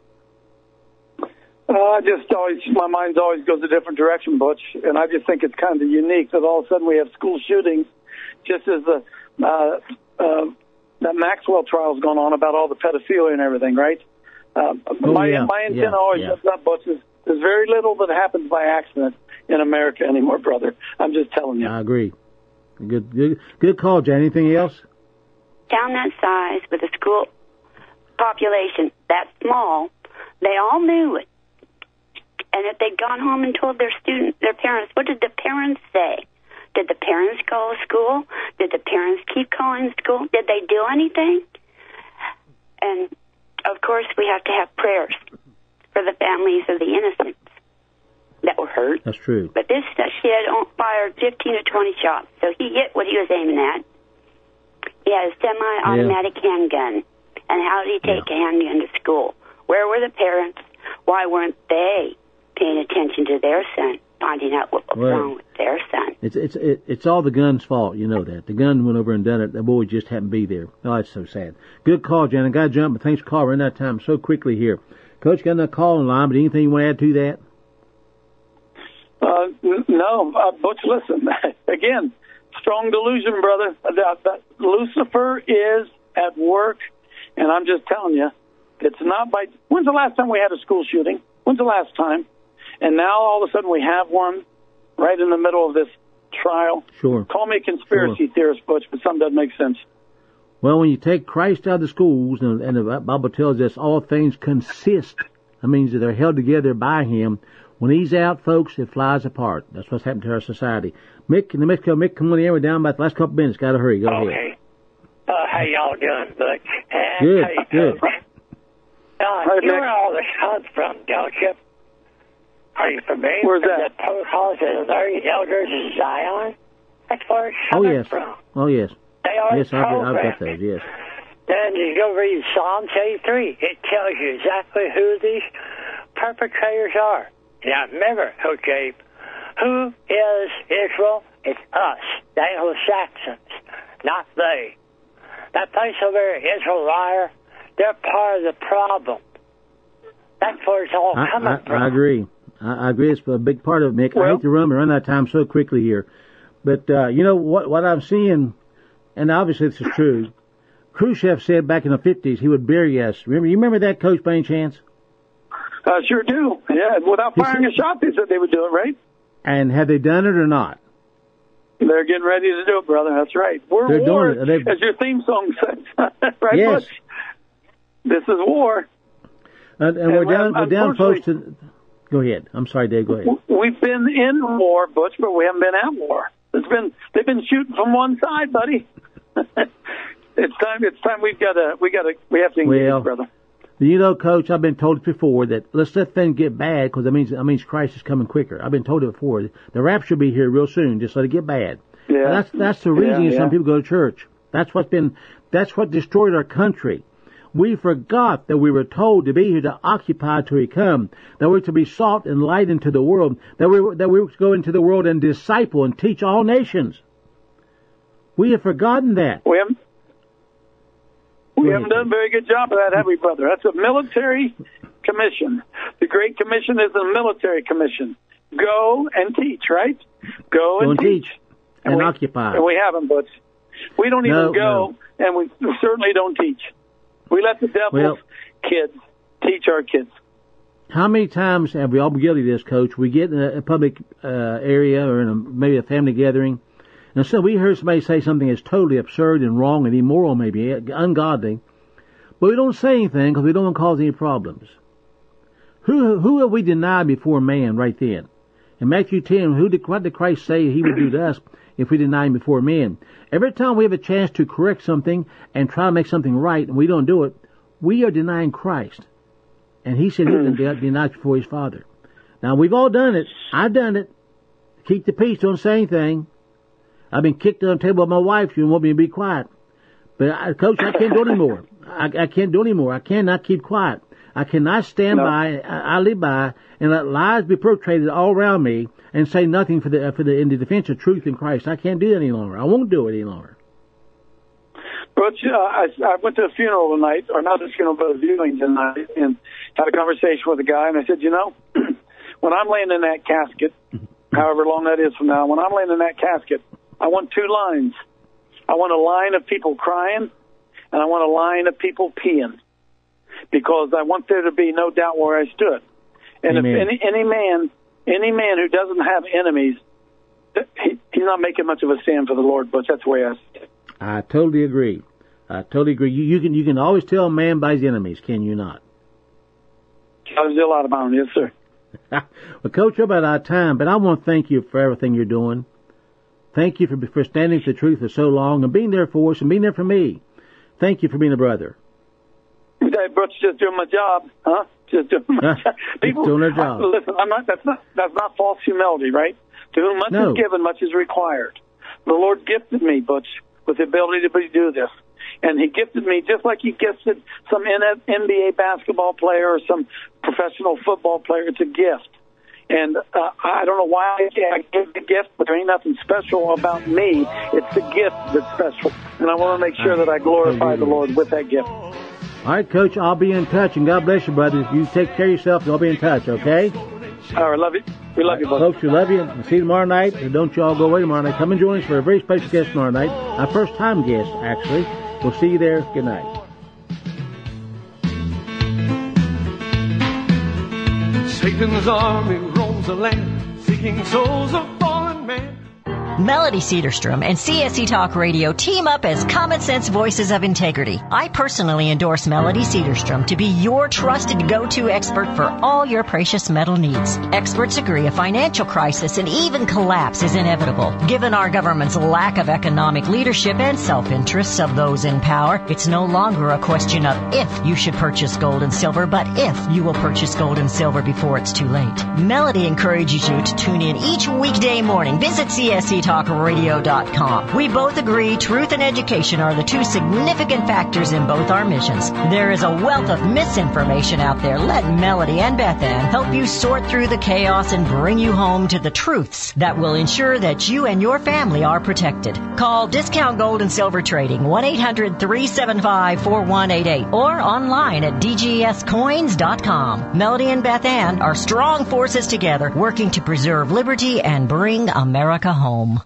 Uh, I just always, my mind always goes a different direction, Butch, and I just think it's kind of unique that all of a sudden we have school shootings, just as the uh, uh, that Maxwell trial's going on about all the pedophilia and everything, right? Uh, oh, my yeah. my intent yeah. always yeah. is that, Butch, is there's very little that happens by accident in America anymore, brother. I'm just telling you. I agree. Good, good, good call, Jan. Anything else? Town that size with a school population that small, they all knew it. And if they'd gone home and told their students, their parents, what did the parents say? Did the parents call school? Did the parents keep calling school? Did they do anything? And, of course, we have to have prayers for the families of the innocents that were hurt. That's true. But this kid fired fifteen or twenty shots, so he hit what he was aiming at. He had a semi-automatic yeah. handgun. And how did he take yeah. a handgun to school? Where were the parents? Why weren't they paying attention to their son, finding out what was well, wrong with their son? It's it's it, it's all the gun's fault, you know that. The gun went over and done it. The boy just happened to be there. Oh, that's so sad. Good call, Jan. I got to jump, but thanks for calling. We're running out of time so quickly here. Coach, got another call in line, but anything you want to add to that? Uh, no, uh, Butch, listen, again, strong delusion, brother. That, that Lucifer is at work, and I'm just telling you, it's not by... When's the last time we had a school shooting? When's the last time? And now all of a sudden we have one right in the middle of this trial. Sure. Call me a conspiracy sure. theorist, Butch, but something doesn't make sense. Well, when you take Christ out of the schools, and, and the Bible tells us all things consist, that means that they're held together by Him. When He's out, folks, it flies apart. That's what's happened to our society. Mick in New Mexico, Mick, come on in. We're down about the last couple of minutes. Got to hurry. Go okay. ahead. Uh, how y'all doing, Butch? And good, how you good. Doing? Uh, Right, you know Mick. where all this comes from, don't you? Are you familiar Where's with that? the protocols of the Larry Elders of Zion? That's where it's Oh, coming yes. from. Oh, yes. They are Yes, I've, I've got programmed. those, yes. Then you go read Psalms eighty-three. It tells you exactly who these perpetrators are. Now, remember, Coach Abe, who is Israel? It's us, the Anglo-Saxons, not they. That place over there, Israel liar, they're part of the problem. That's where it's all I, coming I, from. I agree. I, I agree. It's a big part of it, Mick. I Well- hate to run. We run out of time so quickly here. But, uh, you know, what what I'm seeing, and obviously this is true, Khrushchev said back in the fifties he would bury us. Remember, you remember that, Coach, by any chance? I sure do. Yeah, without He firing said- a shot, they said they would do it, right? And have they done it or not? They're getting ready to do it, brother. That's right. We're They're war, doing it. They've- as your theme song says. Right, Yes. Butch? This is war. And, and And we're well, down, we're down, folks. unfortunately- To, go ahead. I'm sorry, Dave. Go ahead. We've been in war, Butch, but we haven't been at war. It's been they've been shooting from one side, buddy. it's time. It's time. We've got to. We got to. We have to engage, well, brother. You know, Coach, I've been told before that let's let things get bad because that means that means Christ is coming quicker. I've been told it before. The rapture will be here real soon. Just let it get bad. Yeah. And that's that's the reason yeah, yeah. some people go to church. That's what's been. That's what destroyed our country. We forgot that we were told to be here to occupy till He come, that we're to be salt and light into the world, that we that we were to go into the world and disciple and teach all nations. We have forgotten that. We haven't, we haven't done a very good job of that, have we, brother? That's a military commission. The Great Commission is a military commission. Go and teach, right? Go and, go and teach. teach. And, and we, occupy. And we haven't, but we don't even no, go, no. and we certainly don't teach. We let the devil's well, kids teach our kids. How many times have we all been guilty of this, Coach? We get in a, a public uh, area or in a, maybe a family gathering, and so we heard somebody say something that's totally absurd and wrong and immoral, maybe ungodly, but we don't say anything because we don't want to cause any problems. Who who have we denied before man right then? In Matthew ten, who did, what did Christ say He would do to us if we deny Him before men? Every time we have a chance to correct something and try to make something right and we don't do it, we are denying Christ. And He said He was denied before His Father. Now, we've all done it. I've done it. Keep the peace. Don't say anything. I've been kicked on the table by my wife. She won't me to be quiet. But, I, Coach, I can't do it anymore. I, I can't do it anymore. I cannot keep quiet. I cannot stand no. by, I, I live by, and let lies be perpetrated all around me and say nothing for the, for the, in the defense of truth in Christ. I can't do that any longer. I won't do it any longer. But uh, I, I went to a funeral tonight, or not a funeral, but a viewing tonight, and had a conversation with a guy, and I said, you know, when I'm laying in that casket, however long that is from now, when I'm laying in that casket, I want two lines. I want a line of people crying, and I want a line of people peeing, because I want there to be no doubt where I stood. And Amen. if any, any man, any man who doesn't have enemies, he, he's not making much of a stand for the Lord, but that's the way I see it. I totally agree. I totally agree. You, you can you can always tell a man by his enemies, can you not? There's a lot about him, yes, sir. Well, Coach, we're about out of time, but I want to thank you for everything you're doing. Thank you for for standing for the truth for so long and being there for us and being there for me. Thank you for being a brother. Hey, Brooks, just doing my job, huh? Just doing my job. People, doing their job. I, listen, I'm not. That's not. That's not false humility, right? To whom much no. is given, much is required. The Lord gifted me, Butch, with the ability to do this, and He gifted me just like He gifted some N B A basketball player or some professional football player. It's a gift, and uh, I don't know why I gave the gift, but there ain't nothing special about me. It's the gift that's special, and I want to make sure that I glorify the Lord with that gift. All right, Coach, I'll be in touch, and God bless you, brother. You take care of yourself, and I'll be in touch, okay? All right, love you. We love you, brother. Folks, we love you. We'll see you tomorrow night. And don't you all go away tomorrow night. Come and join us for a very special guest tomorrow night. Our first-time guest, actually. We'll see you there. Good night. Satan's army roams the land, seeking souls of fallen man. Melody Cedarstrom and C S C Talk Radio team up as common sense voices of integrity. I personally endorse Melody Cedarstrom to be your trusted go-to expert for all your precious metal needs. Experts agree a financial crisis and even collapse is inevitable. Given our government's lack of economic leadership and self-interests of those in power, it's no longer a question of if you should purchase gold and silver, but if you will purchase gold and silver before it's too late. Melody encourages you to tune in each weekday morning. Visit C S C talk radio dot com. We both agree truth and education are the two significant factors in both our missions. There is a wealth of misinformation out there. Let Melody and Beth Ann help you sort through the chaos and bring you home to the truths that will ensure that you and your family are protected. Call Discount Gold and Silver Trading, one eight hundred three seven five four one eight eight, or online at d g s coins dot com. Melody and Beth Ann are strong forces together, working to preserve liberty and bring America home.